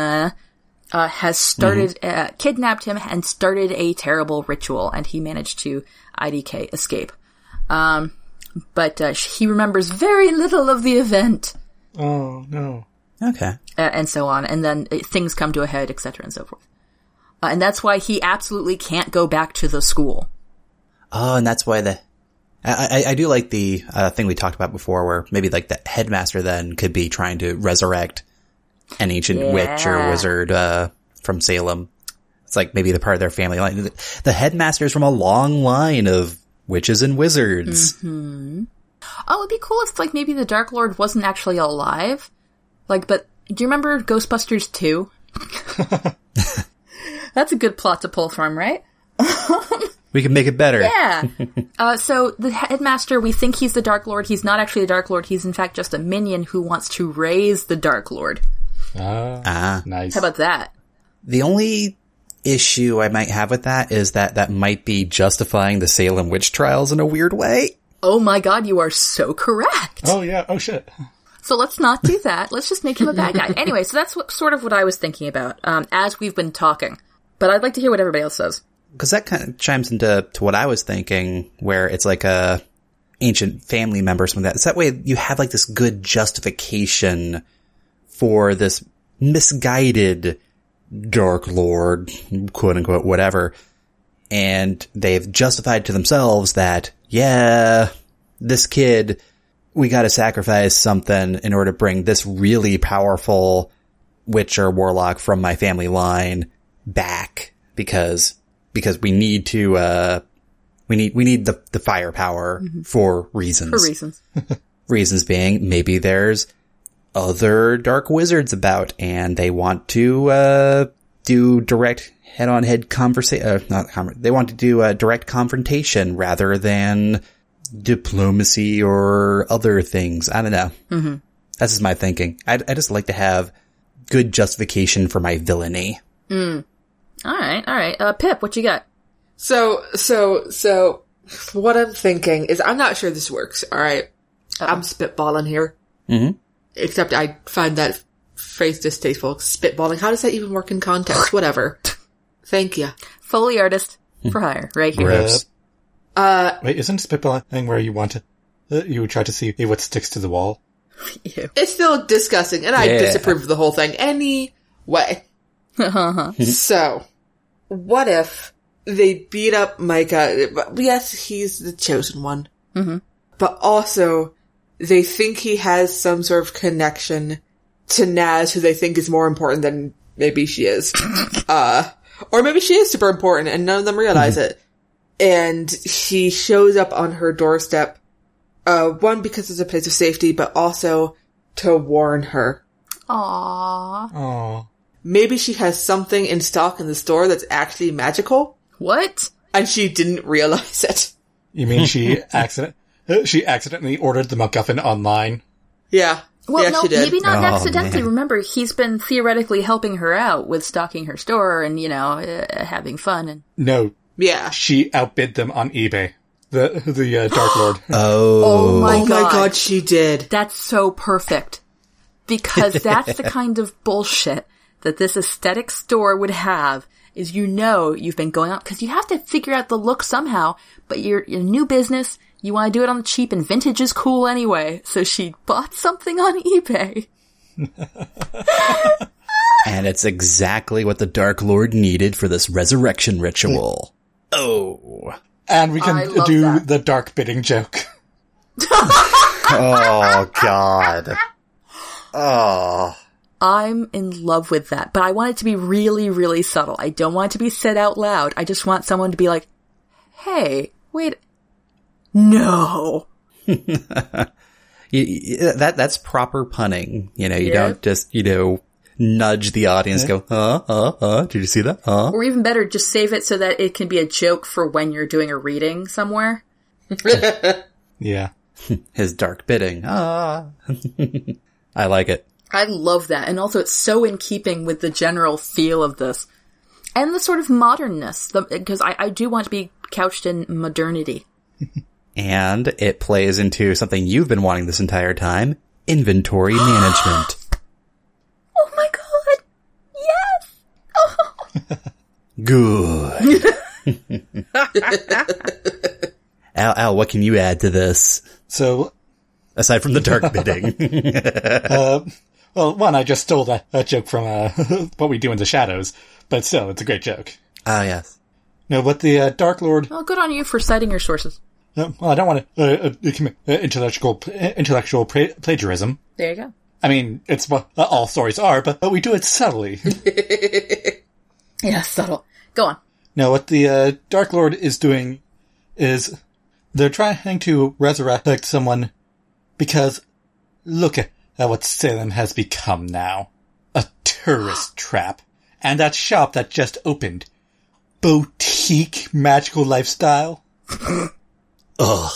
has started, kidnapped him and started a terrible ritual, and he managed to IDK escape. But he remembers very little of the event. Oh, no. Okay. And so on, and then things come to a head, etc. and so forth. And that's why he absolutely can't go back to the school. Oh, and that's why I do like the thing we talked about before, where maybe like the headmaster then could be trying to resurrect an ancient witch or wizard from Salem. It's like maybe the part of their family line. The headmaster's from a long line of witches and wizards. Mm-hmm. Oh, it'd be cool if like maybe the Dark Lord wasn't actually alive. Like, but do you remember Ghostbusters 2? That's a good plot to pull from, right? We can make it better. Yeah. So the headmaster, we think he's the Dark Lord. He's not actually the Dark Lord. He's in fact just a minion who wants to raise the Dark Lord. Nice. How about that? The only issue I might have with that is that might be justifying the Salem witch trials in a weird way. Oh my god, you are so correct. Oh yeah, oh shit. So let's not do that. Let's just make him a bad guy. Anyway, so that's sort of what I was thinking about, as we've been talking. But I'd like to hear what everybody else says. Because that kind of chimes into what I was thinking, where it's like a ancient family member or something like that. So that way you have like this good justification for this misguided Dark Lord, quote unquote, whatever. And they've justified to themselves that, yeah, this kid, we gotta sacrifice something in order to bring this really powerful witch or warlock from my family line back, because we need to, we need the firepower for reasons. For reasons. Reasons being, maybe there's other dark wizards about and they want to, do direct head-on-head they want to do a direct confrontation rather than diplomacy or other things. I don't know. Mm-hmm. That's just my thinking. I just like to have good justification for my villainy. Alright. Pip, what you got? So, what I'm thinking is, I'm not sure this works, alright? I'm spitballing here. Mm-hmm. Except I find that phrase distasteful. Spitballing. How does that even work in context? Whatever. Thank you. Foley artist for hire, right here. Rips. Wait, isn't spitballing where you want to, you try to see what sticks to the wall? Ew. It's still disgusting, and I disapprove of the whole thing anyway. So, what if they beat up Micah? Yes, he's the chosen one. Mm-hmm. But also, they think he has some sort of connection to Naz, who they think is more important than maybe she is. Or maybe she is super important, and none of them realize it. And he shows up on her doorstep, one, because it's a place of safety, but also to warn her. Aww. Oh. Maybe she has something in stock in the store that's actually magical, What? and she didn't realize it. You mean she accidentally ordered the MacGuffin online? Yeah. Well, yeah, no, she did. maybe not Oh, accidentally. man. Remember, he's been theoretically helping her out with stocking her store and, having fun. And No, Yeah. she outbid them on eBay. The Dark Lord. Oh my God, she did. That's so perfect. Because that's the kind of bullshit that this aesthetic store would have, is you've been going out, because you have to figure out the look somehow, but you're a new business, you want to do it on the cheap, and vintage is cool anyway, so she bought something on eBay. And it's exactly what the Dark Lord needed for this resurrection ritual. Oh. And we I can love do that. the dark bidding joke. Oh, God. Oh. I'm in love with that, but I want it to be really, really subtle. I don't want it to be said out loud. I just want someone to be like, hey, wait, no. That's proper punning. You don't just, nudge the audience, go, did you see that? Or even better, just save it so that it can be a joke for when you're doing a reading somewhere. Yeah. His dark bidding. I like it. I love that. And also it's so in keeping with the general feel of this. And the sort of modernness, because I do want to be couched in modernity. And it plays into something you've been wanting this entire time, inventory management. Oh my god! Yes! Good. Al, what can you add to this? So, aside from the dark bidding. well, one, I just stole that joke from What We Do in the Shadows, but still, it's a great joke. Ah, yes. No, but the Dark Lord... Well, good on you for citing your sources. Well, I don't want to commit intellectual plagiarism. There you go. I mean, it's what all stories are, but we do it subtly. Yeah, subtle. Go on. No, what the Dark Lord is doing is they're trying to resurrect someone because look at what Salem has become now. A tourist trap. And that shop that just opened. Boutique magical lifestyle. Ugh.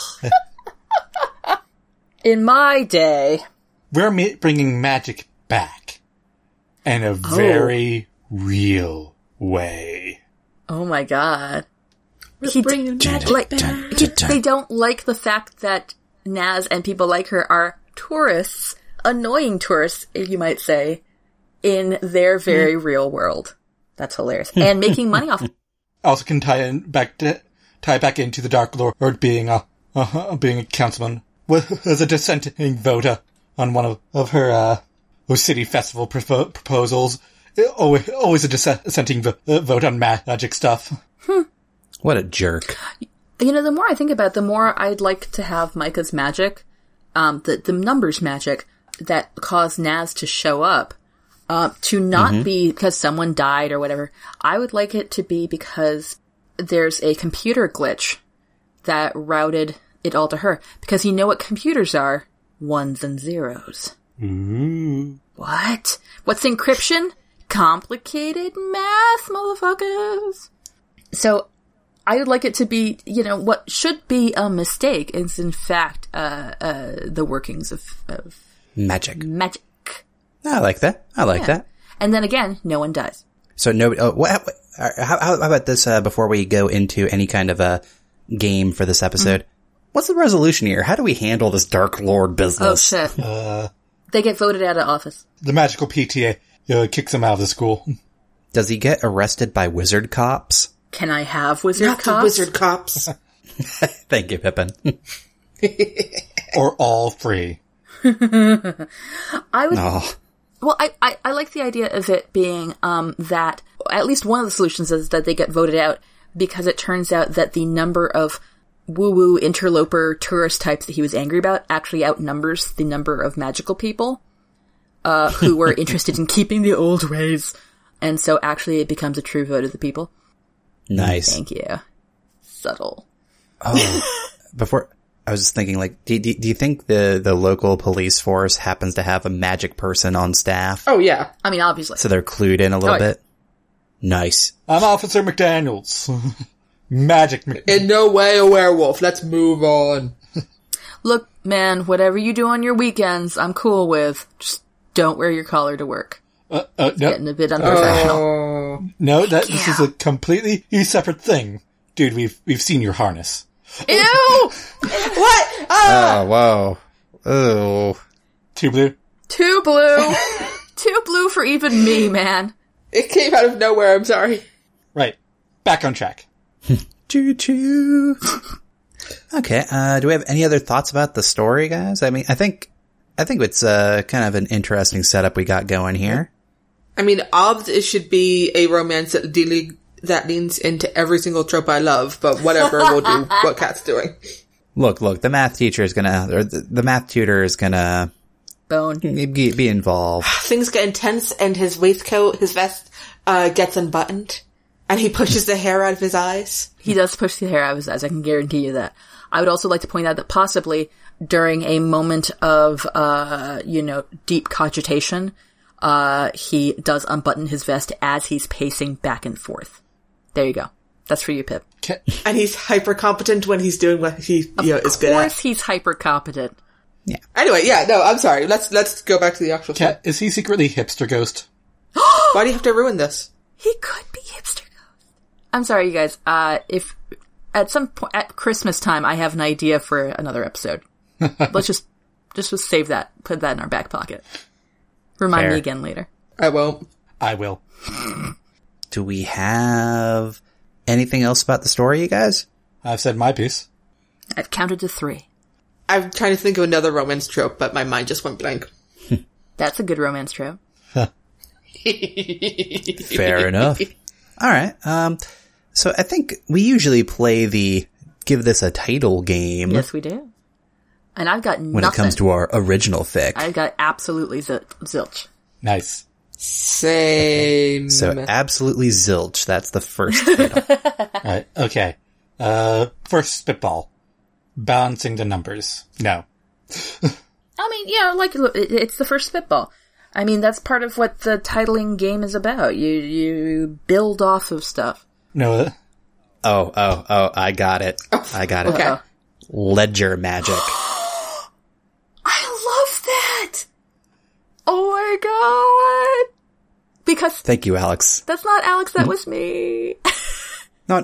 In my day... We're bringing magic back. In a very real way. Oh my god. We're bringing magic back. They don't like the fact that Naz and people like her are tourists, annoying tourists, you might say, in their very real world. That's hilarious. And making money off it. Also can tie back into the Dark Lord being a councilman as a dissenting voter on one of her city festival proposals. Always a dissenting vote on magic stuff. What a jerk. The more I think about it, the more I'd like to have Micah's magic, the numbers magic that cause Naz to show up, to not be because someone died or whatever. I would like it to be because there's a computer glitch that routed it all to her. Because you know what computers are? Ones and zeros. Ooh. What? What's encryption? Complicated math, motherfuckers. So, I would like it to be, what should be a mistake is in fact, the workings of Magic. I like that. I like that. And then again, no one dies. So how about this, before we go into any kind of a game for this episode? What's the resolution here? How do we handle this Dark Lord business? Oh, shit. They get voted out of office. The magical PTA kicks him out of the school. Does he get arrested by wizard cops? Can I have wizard Not cops? the wizard cops. Thank you, Pippin. Or all free. I would... Oh. Well, I like the idea of it being that at least one of the solutions is that they get voted out because it turns out that the number of woo-woo interloper tourist types that he was angry about actually outnumbers the number of magical people who were interested in keeping the old ways. And so actually it becomes a true vote of the people. Nice. Thank you. Subtle. Oh, before... I was just thinking, like, do you think the local police force happens to have a magic person on staff? Oh, yeah. I mean, obviously. So they're clued in a little bit? Nice. I'm Officer McDaniels. Magic McDaniels. In no way a werewolf. Let's move on. Look, man, whatever you do on your weekends, I'm cool with. Just don't wear your collar to work. No. Getting a bit unprofessional. No, this is a completely separate thing. Dude, we've seen your harness. Ew! What? Oh, whoa. Oh. Too blue? Too blue. Too blue for even me, man. It came out of nowhere, I'm sorry. Right. Back on track. Choo-choo. Okay, do we have any other thoughts about the story, guys? I mean, I think it's kind of an interesting setup we got going here. I mean, it should be a romance that leans into every single trope I love, but whatever, we'll do what Kat's doing. Look, the math teacher is the math tutor is gonna Bone. be involved. Things get intense and his vest, gets unbuttoned, and he pushes the hair out of his eyes. He does push the hair out of his eyes, I can guarantee you that. I would also like to point out that possibly during a moment of, deep cogitation, he does unbutton his vest as he's pacing back and forth. There you go. That's for you, Pip. And he's hyper competent when he's doing what he is good at. Of course he's hyper competent. Yeah. Anyway, yeah, no, I'm sorry. Let's go back to the actual Kat, is he secretly hipster ghost? Why do you have to ruin this? He could be hipster ghost. I'm sorry, you guys. If at some point at Christmas time I have an idea for another episode, let's just save that. Put that in our back pocket. Remind me again later. I won't. I will. Do we have anything else about the story, you guys? I've said my piece. I've counted to 3. I'm trying to think of another romance trope, but my mind just went blank. That's a good romance trope. Fair enough. All right. So I think we usually play the give this a title game. Yes, we do. And I've got nothing. When it comes to our original fic. I've got absolutely zilch. Nice. Same. So absolutely zilch. That's the first title. Alright, okay. First spitball. Balancing the numbers. No. I mean, yeah, like, it's the first spitball. I mean, that's part of what the titling game is about. You build off of stuff. No. Oh, I got it. I got it. Okay. Ledger magic. I love that! Oh my god! Because... Thank you, Alex. That's not Alex, that was me. No.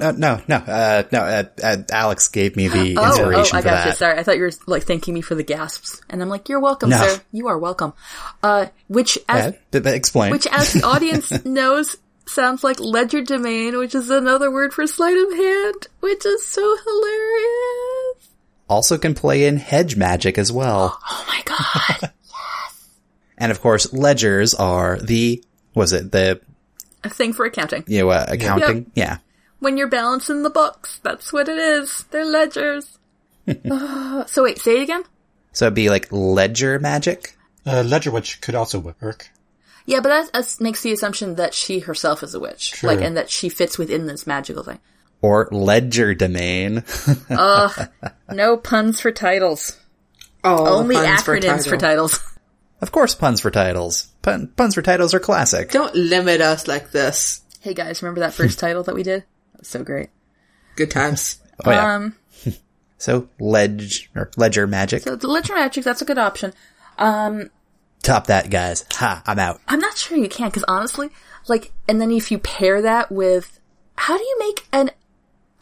Alex gave me the inspiration I for got that. you. Sorry, I thought you were like thanking me for the gasps, and I'm like, "You're welcome, sir. You are welcome." Which, as explain. Which, as the audience knows, sounds like legerdemain, which is another word for sleight of hand, which is so hilarious. Also can play in hedge magic as well. Oh my god! Yes. And of course, ledgers are a thing for accounting. Accounting? Yep. Yeah. When you're balancing the books, that's what it is. They're ledgers. So wait, say it again? So it'd be like ledger magic? Ledger witch could also work. Yeah, but that makes the assumption that she herself is a witch. True. And that she fits within this magical thing. Or ledger domain. No puns for titles. Oh, only acronyms for titles. Of course, puns for titles. Puns for titles are classic. Don't limit us like this. Hey guys, remember that first title that we did? That was so great. Good times. Oh, yeah. So, ledger magic. So the ledger magic, that's a good option. Top that, guys. Ha, I'm out. I'm not sure you can, because honestly, and then if you pair that with, how do you make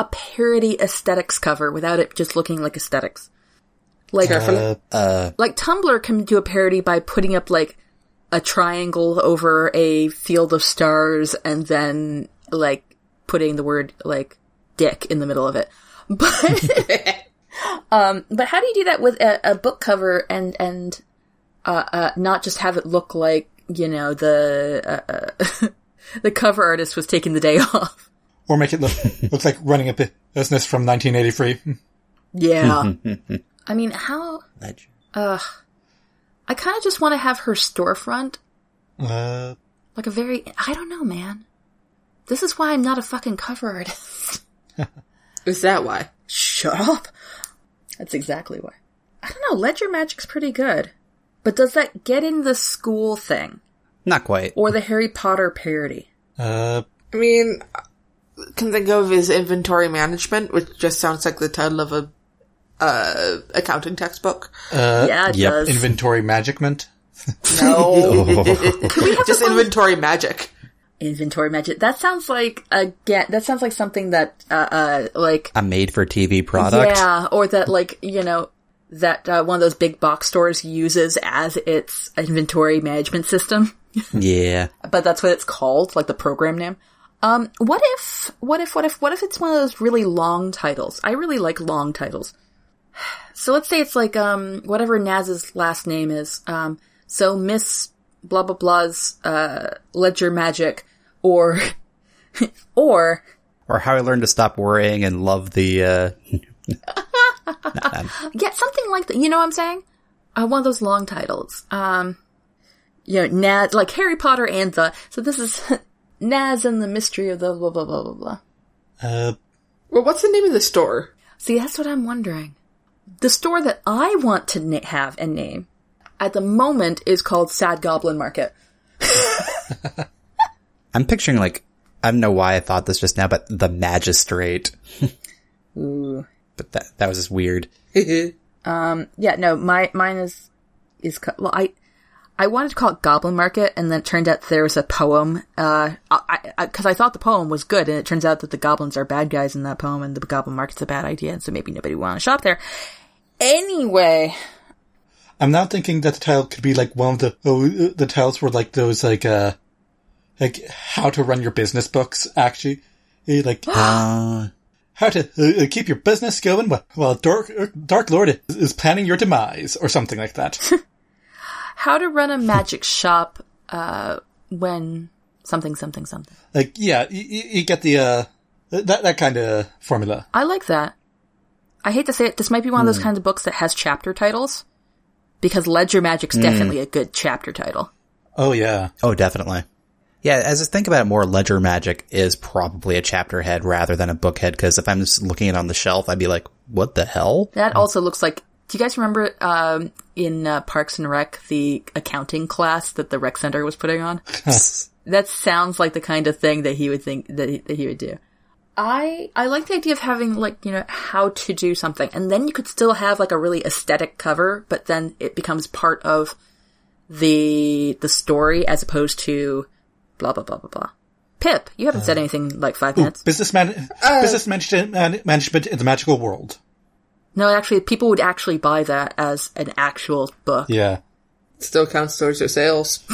a parody aesthetics cover without it just looking like aesthetics. Like, like Tumblr can do a parody by putting up like a triangle over a field of stars and then like putting the word like dick in the middle of it. But but how do you do that with a book cover and not just have it look like, you know, the cover artist was taking the day off? Or make it look like running a business from 1983. Yeah. I mean, how... I kind of just want to have her storefront. Like a very... I don't know, man. This is why I'm not a fucking cover artist. Is that why? Shut up. That's exactly why. I don't know, Ledger Magic's pretty good. But does that get in the school thing? Not quite. Or the Harry Potter parody? I mean, can think of his inventory management, which just sounds like the title of a accounting textbook. Yeah, it does. Inventory Magicment? No. Can we have just inventory magic? Inventory magic. That sounds like, again, that sounds like something that, like... a made-for-TV product? Yeah, or that, like, you know, that one of those big box stores uses as its inventory management system. Yeah. But that's what it's called, like the program name. What if it's one of those really long titles? I really like long titles. So let's say it's like, whatever Naz's last name is. So Miss blah blah blah's, Ledger Magic, or How I Learned to Stop Worrying and Love the, yeah, something like that. You know what I'm saying? One of those long titles. You know, Naz, like Harry Potter and so this is Naz and the Mystery of the blah blah blah blah blah. Well, what's the name of the store? See, that's what I'm wondering. The store that I want to have and name at the moment is called Sad Goblin Market. I'm picturing, like, I don't know why I thought this just now, but the Magistrate. Ooh. But that was just weird. Yeah, no, mine is, well, I wanted to call it Goblin Market, and then it turned out there was a poem, cause I thought the poem was good, and it turns out that the goblins are bad guys in that poem, and the Goblin Market's a bad idea, and so maybe nobody would want to shop there. Anyway. I'm now thinking that the title could be like one of the titles were like those, like how to run your business books, actually. Like, how to keep your business going while Dark Lord is planning your demise, or something like that. How to run a magic shop, when something. Like, yeah, you get the, that kind of formula. I like that. I hate to say it, this might be one of those kinds of books that has chapter titles, because Ledger Magic's definitely a good chapter title. Oh, yeah. Oh, definitely. Yeah, as I think about it more, Ledger Magic is probably a chapter head rather than a book head, because if I'm just looking at it on the shelf, I'd be like, what the hell? That also looks like... Do you guys remember in Parks and Rec, the accounting class that the rec center was putting on? That sounds like the kind of thing that he would think that he would do. I like the idea of having, like, you know, how to do something, and then you could still have like a really aesthetic cover, but then it becomes part of the story as opposed to blah blah blah blah blah. Pip, you haven't said anything like 5 minutes. Business management in the magical world. No, actually, people would actually buy that as an actual book. Yeah. Still counts towards their sales.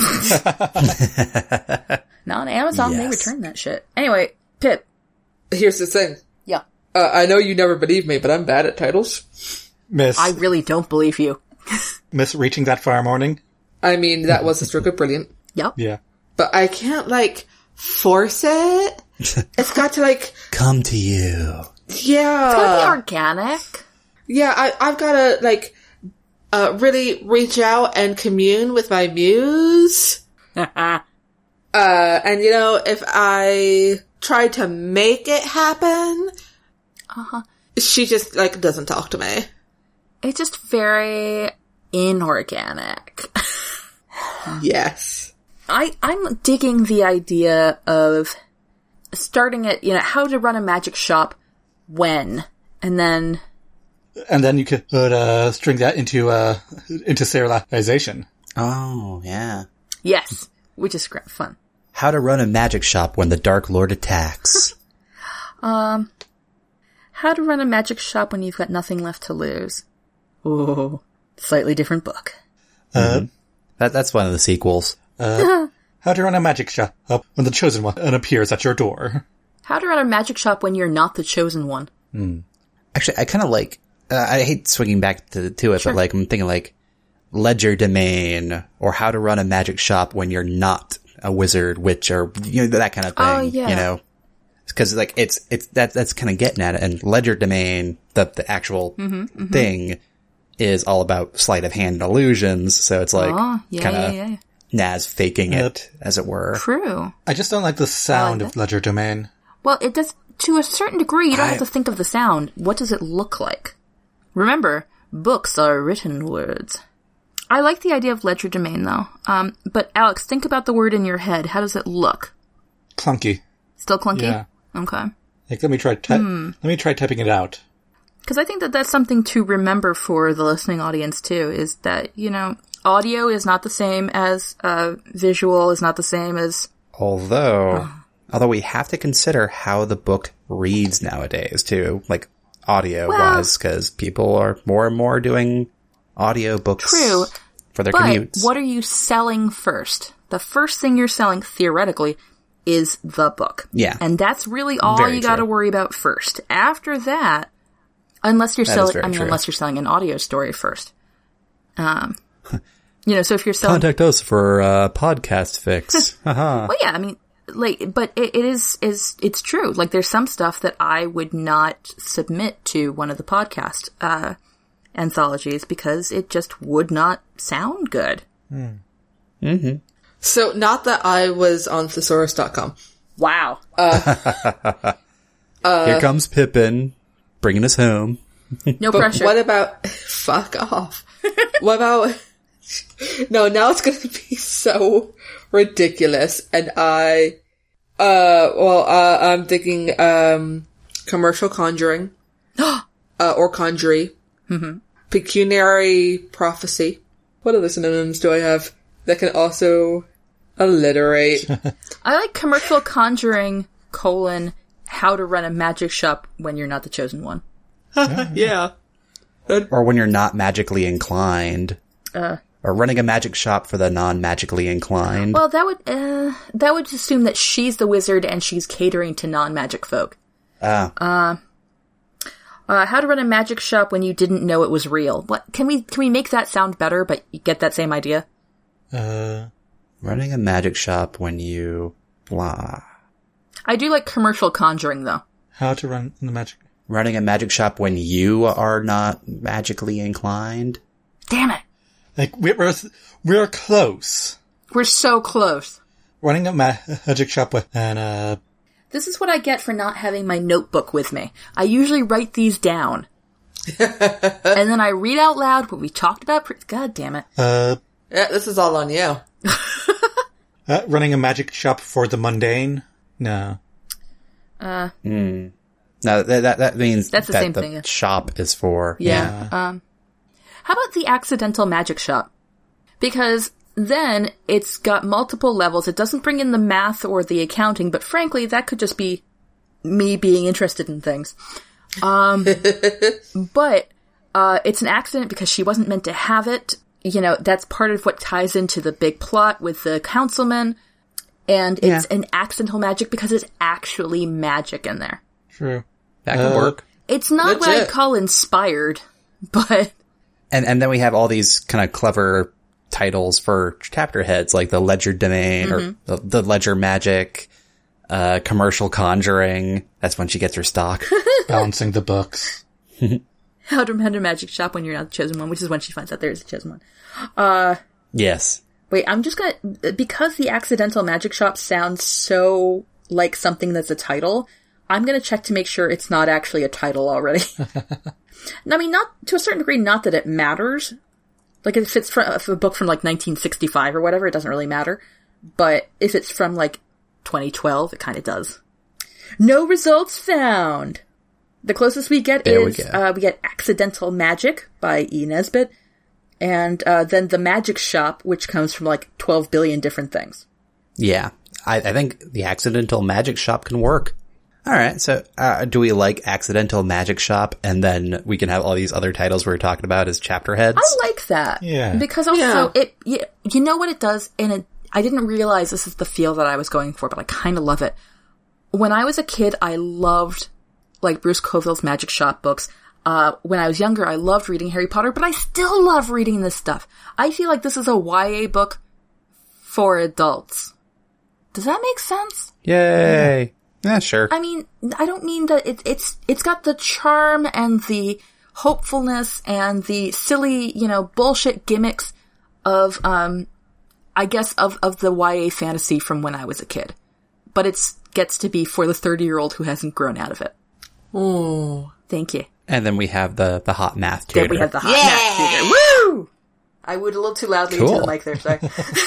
Now on Amazon, they return that shit. Anyway, Pip. Here's the thing. Yeah. I know you never believe me, but I'm bad at titles. Miss. I really don't believe you. Miss Reaching That Far Morning. I mean, that was a stroke of brilliant. Yep. Yeah. But I can't, like, force it. It's got to, like... come to you. Yeah. It's gotta be organic. Yeah, I've gotta, like, really reach out and commune with my muse. And, you know, if I try to make it happen, she just, like, doesn't talk to me. It's just very inorganic. Yes. I'm digging the idea of starting it, you know, how to run a magic shop when, and then you could string that into serialization. Oh, yeah. Yes, which is fun. How to run a magic shop when the Dark Lord attacks. How to Run a Magic Shop When You've Got Nothing Left to Lose. Ooh, slightly different book. That's one of the sequels. How to Run a Magic Shop When the Chosen One appears at your door. How to Run a Magic Shop When You're Not the Chosen One. Actually, I kind of like, I hate swinging back to it, sure. But like, I'm thinking like Ledger Domain, or How to Run a Magic Shop When You're Not a Wizard, Witch, or, you know, that kind of thing. Oh, yeah. You know? Cause like, that's kind of getting at it. And Ledger Domain, the actual thing, is all about sleight of hand and illusions. So it's like, kind of Naz faking it, as it were. True. I just don't like the sound of Ledger Domain. Well, it does, to a certain degree, you don't have to think of the sound. What does it look like? Remember, books are written words. I like the idea of Ledger Domain, though. But Alex, think about the word in your head. How does it look? Clunky. Still clunky? Yeah. Okay. Like, let me try typing it out. Because I think that that's something to remember for the listening audience, too, is that, you know, audio is not the same as visual, is not the same as... Although we have to consider how the book reads nowadays, too, like audio-wise, because people are more and more doing audio books for their commutes. What are you selling first? The first thing you're selling, theoretically, is the book. Yeah. And that's really all you got to worry about first. After that, unless you're selling an audio story first. You know, so if you're selling... Contact us for podcast fix. Well, yeah, I mean, like, but it's true. Like, there's some stuff that I would not submit to one of the podcast anthologies because it just would not sound good. So, not that I was on thesaurus.com. Wow. Here comes Pippin, bringing us home. No pressure. What about... Fuck off. What about... No, now it's gonna be so ridiculous. And I'm thinking, commercial conjuring. Or conjury. Pecuniary prophecy. What other synonyms do I have that can also alliterate? I like commercial conjuring, how to run a magic shop when you're not the chosen one. Yeah. Or when you're not magically inclined. Or running a magic shop for the non-magically inclined. Well, that would assume that she's the wizard and she's catering to non-magic folk. How to run a magic shop when you didn't know it was real. What can we make that sound better, but you get that same idea? Running a magic shop when you blah. I do like commercial conjuring, though. How to run the magic... Running a magic shop when you are not magically inclined? Damn it. Like, we're close. We're so close. Running a magic shop with... And, This is what I get for not having my notebook with me. I usually write these down. And then I read out loud what we talked about. God damn it. Yeah, this is all on you. Running a magic shop for the mundane? No. No, that means that's the that same the thing. Shop is for... Yeah. How about the accidental magic shop? Because then it's got multiple levels. It doesn't bring in the math or the accounting, but frankly, that could just be me being interested in things. But it's an accident because she wasn't meant to have it. You know, that's part of what ties into the big plot with the councilman. And it's an accidental magic because it's actually magic in there. True. That could work. It's not what I'd call inspired, but... And then we have all these kind of clever titles for chapter heads, like the Ledger Domain or the Ledger Magic, commercial conjuring. That's when she gets her stock. Balancing the books. How to run a magic shop when you're not the chosen one, which is when she finds out there's a chosen one. Yes. Wait, I'm just gonna... Because the accidental magic shop sounds so like something that's a title, I'm gonna check to make sure it's not actually a title already. I mean, not to a certain degree, not that it matters. Like, if it's from a book from, like, 1965 or whatever, it doesn't really matter. But if it's from, like, 2012, it kind of does. No results found! The closest we get we get Accidental Magic by E. Nesbitt, and then The Magic Shop, which comes from, like, 12 billion different things. Yeah. I think the Accidental Magic Shop can work. All right. So, do we like Accidental Magic Shop? And then we can have all these other titles we were talking about as chapter heads? I like that. Yeah. Because also, you know what it does? And I didn't realize this is the feel that I was going for, but I kind of love it. When I was a kid, I loved, like, Bruce Coville's Magic Shop books. When I was younger, I loved reading Harry Potter, but I still love reading this stuff. I feel like this is a YA book for adults. Does that make sense? Yay. Yeah, sure. I mean, I don't mean that it's got the charm and the hopefulness and the silly, bullshit gimmicks of, I guess of the YA fantasy from when I was a kid. But it gets to be for the 30-year-old who hasn't grown out of it. Oh. Thank you. And then we have the hot math tutor. Then we have the hot math tutor. Woo! I would a little too loudly into the mic there, sorry.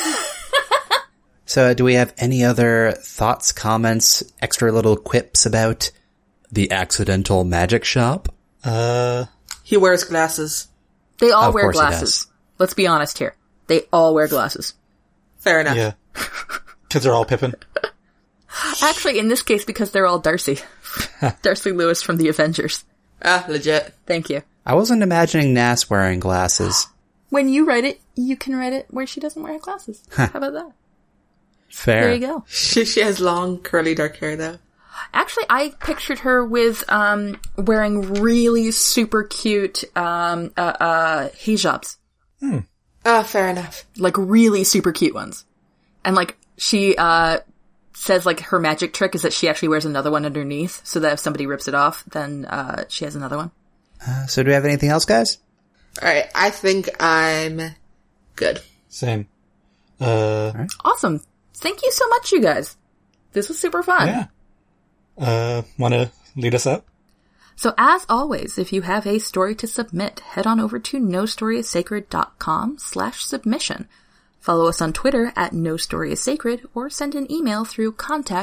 So, do we have any other thoughts, comments, extra little quips about the Accidental Magic Shop? He wears glasses. They all wear glasses. Let's be honest here. They all wear glasses. Fair enough. Yeah. Because they're all Pippin. Actually, in this case, because they're all Darcy. Darcy Lewis from the Avengers. Legit. Thank you. I wasn't imagining Nas wearing glasses. When you write it, you can write it where she doesn't wear glasses. How about that? Fair. There you go. She has long, curly, dark hair, though. Actually, I pictured her with, wearing really super cute, hijabs. Fair enough. Like, really super cute ones. And, like, she, says, like, her magic trick is that she actually wears another one underneath, so that if somebody rips it off, then, she has another one. So do we have anything else, guys? Alright, I think I'm good. Same. Right. Awesome. Thank you so much, you guys. This was super fun. Yeah. Want to lead us up? So as always, if you have a story to submit, head on over to nostoryissacred.com/submission. Follow us on Twitter at nostoryiссacred or send an email through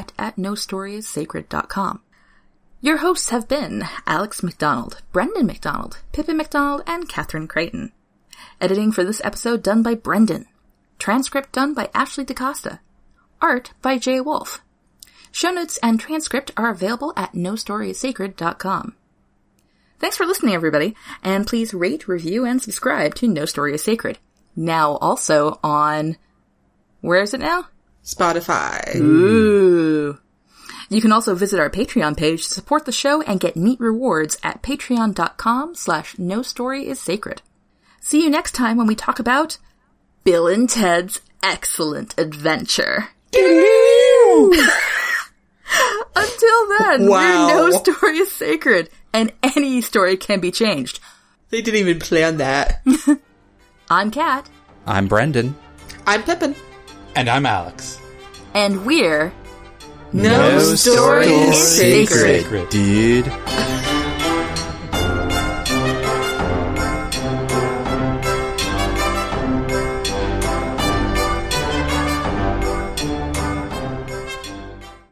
contact@nostoryiссacred.com. Your hosts have been Alex McDonald, Brendan McDonald, Pippin McDonald, and Catherine Creighton. Editing for this episode done by Brendan. Transcript done by Ashley DaCosta. Art by Jay Wolf. Show notes and transcript are available at nostoryiссacred.com. Thanks for listening, everybody, and please rate, review, and subscribe to No Story is Sacred. Now also on... where is it now? Spotify. Ooh. You can also visit our Patreon page to support the show and get neat rewards at patreon.com/nostoryiссacred. See you next time when we talk about Bill and Ted's Excellent Adventure. Until then, wow. No Story is Sacred, and any story can be changed. They didn't even plan that. I'm Kat. I'm Brendan. I'm Pippin. And I'm Alex. And we're... No Story is Sacred, Sacred, dude.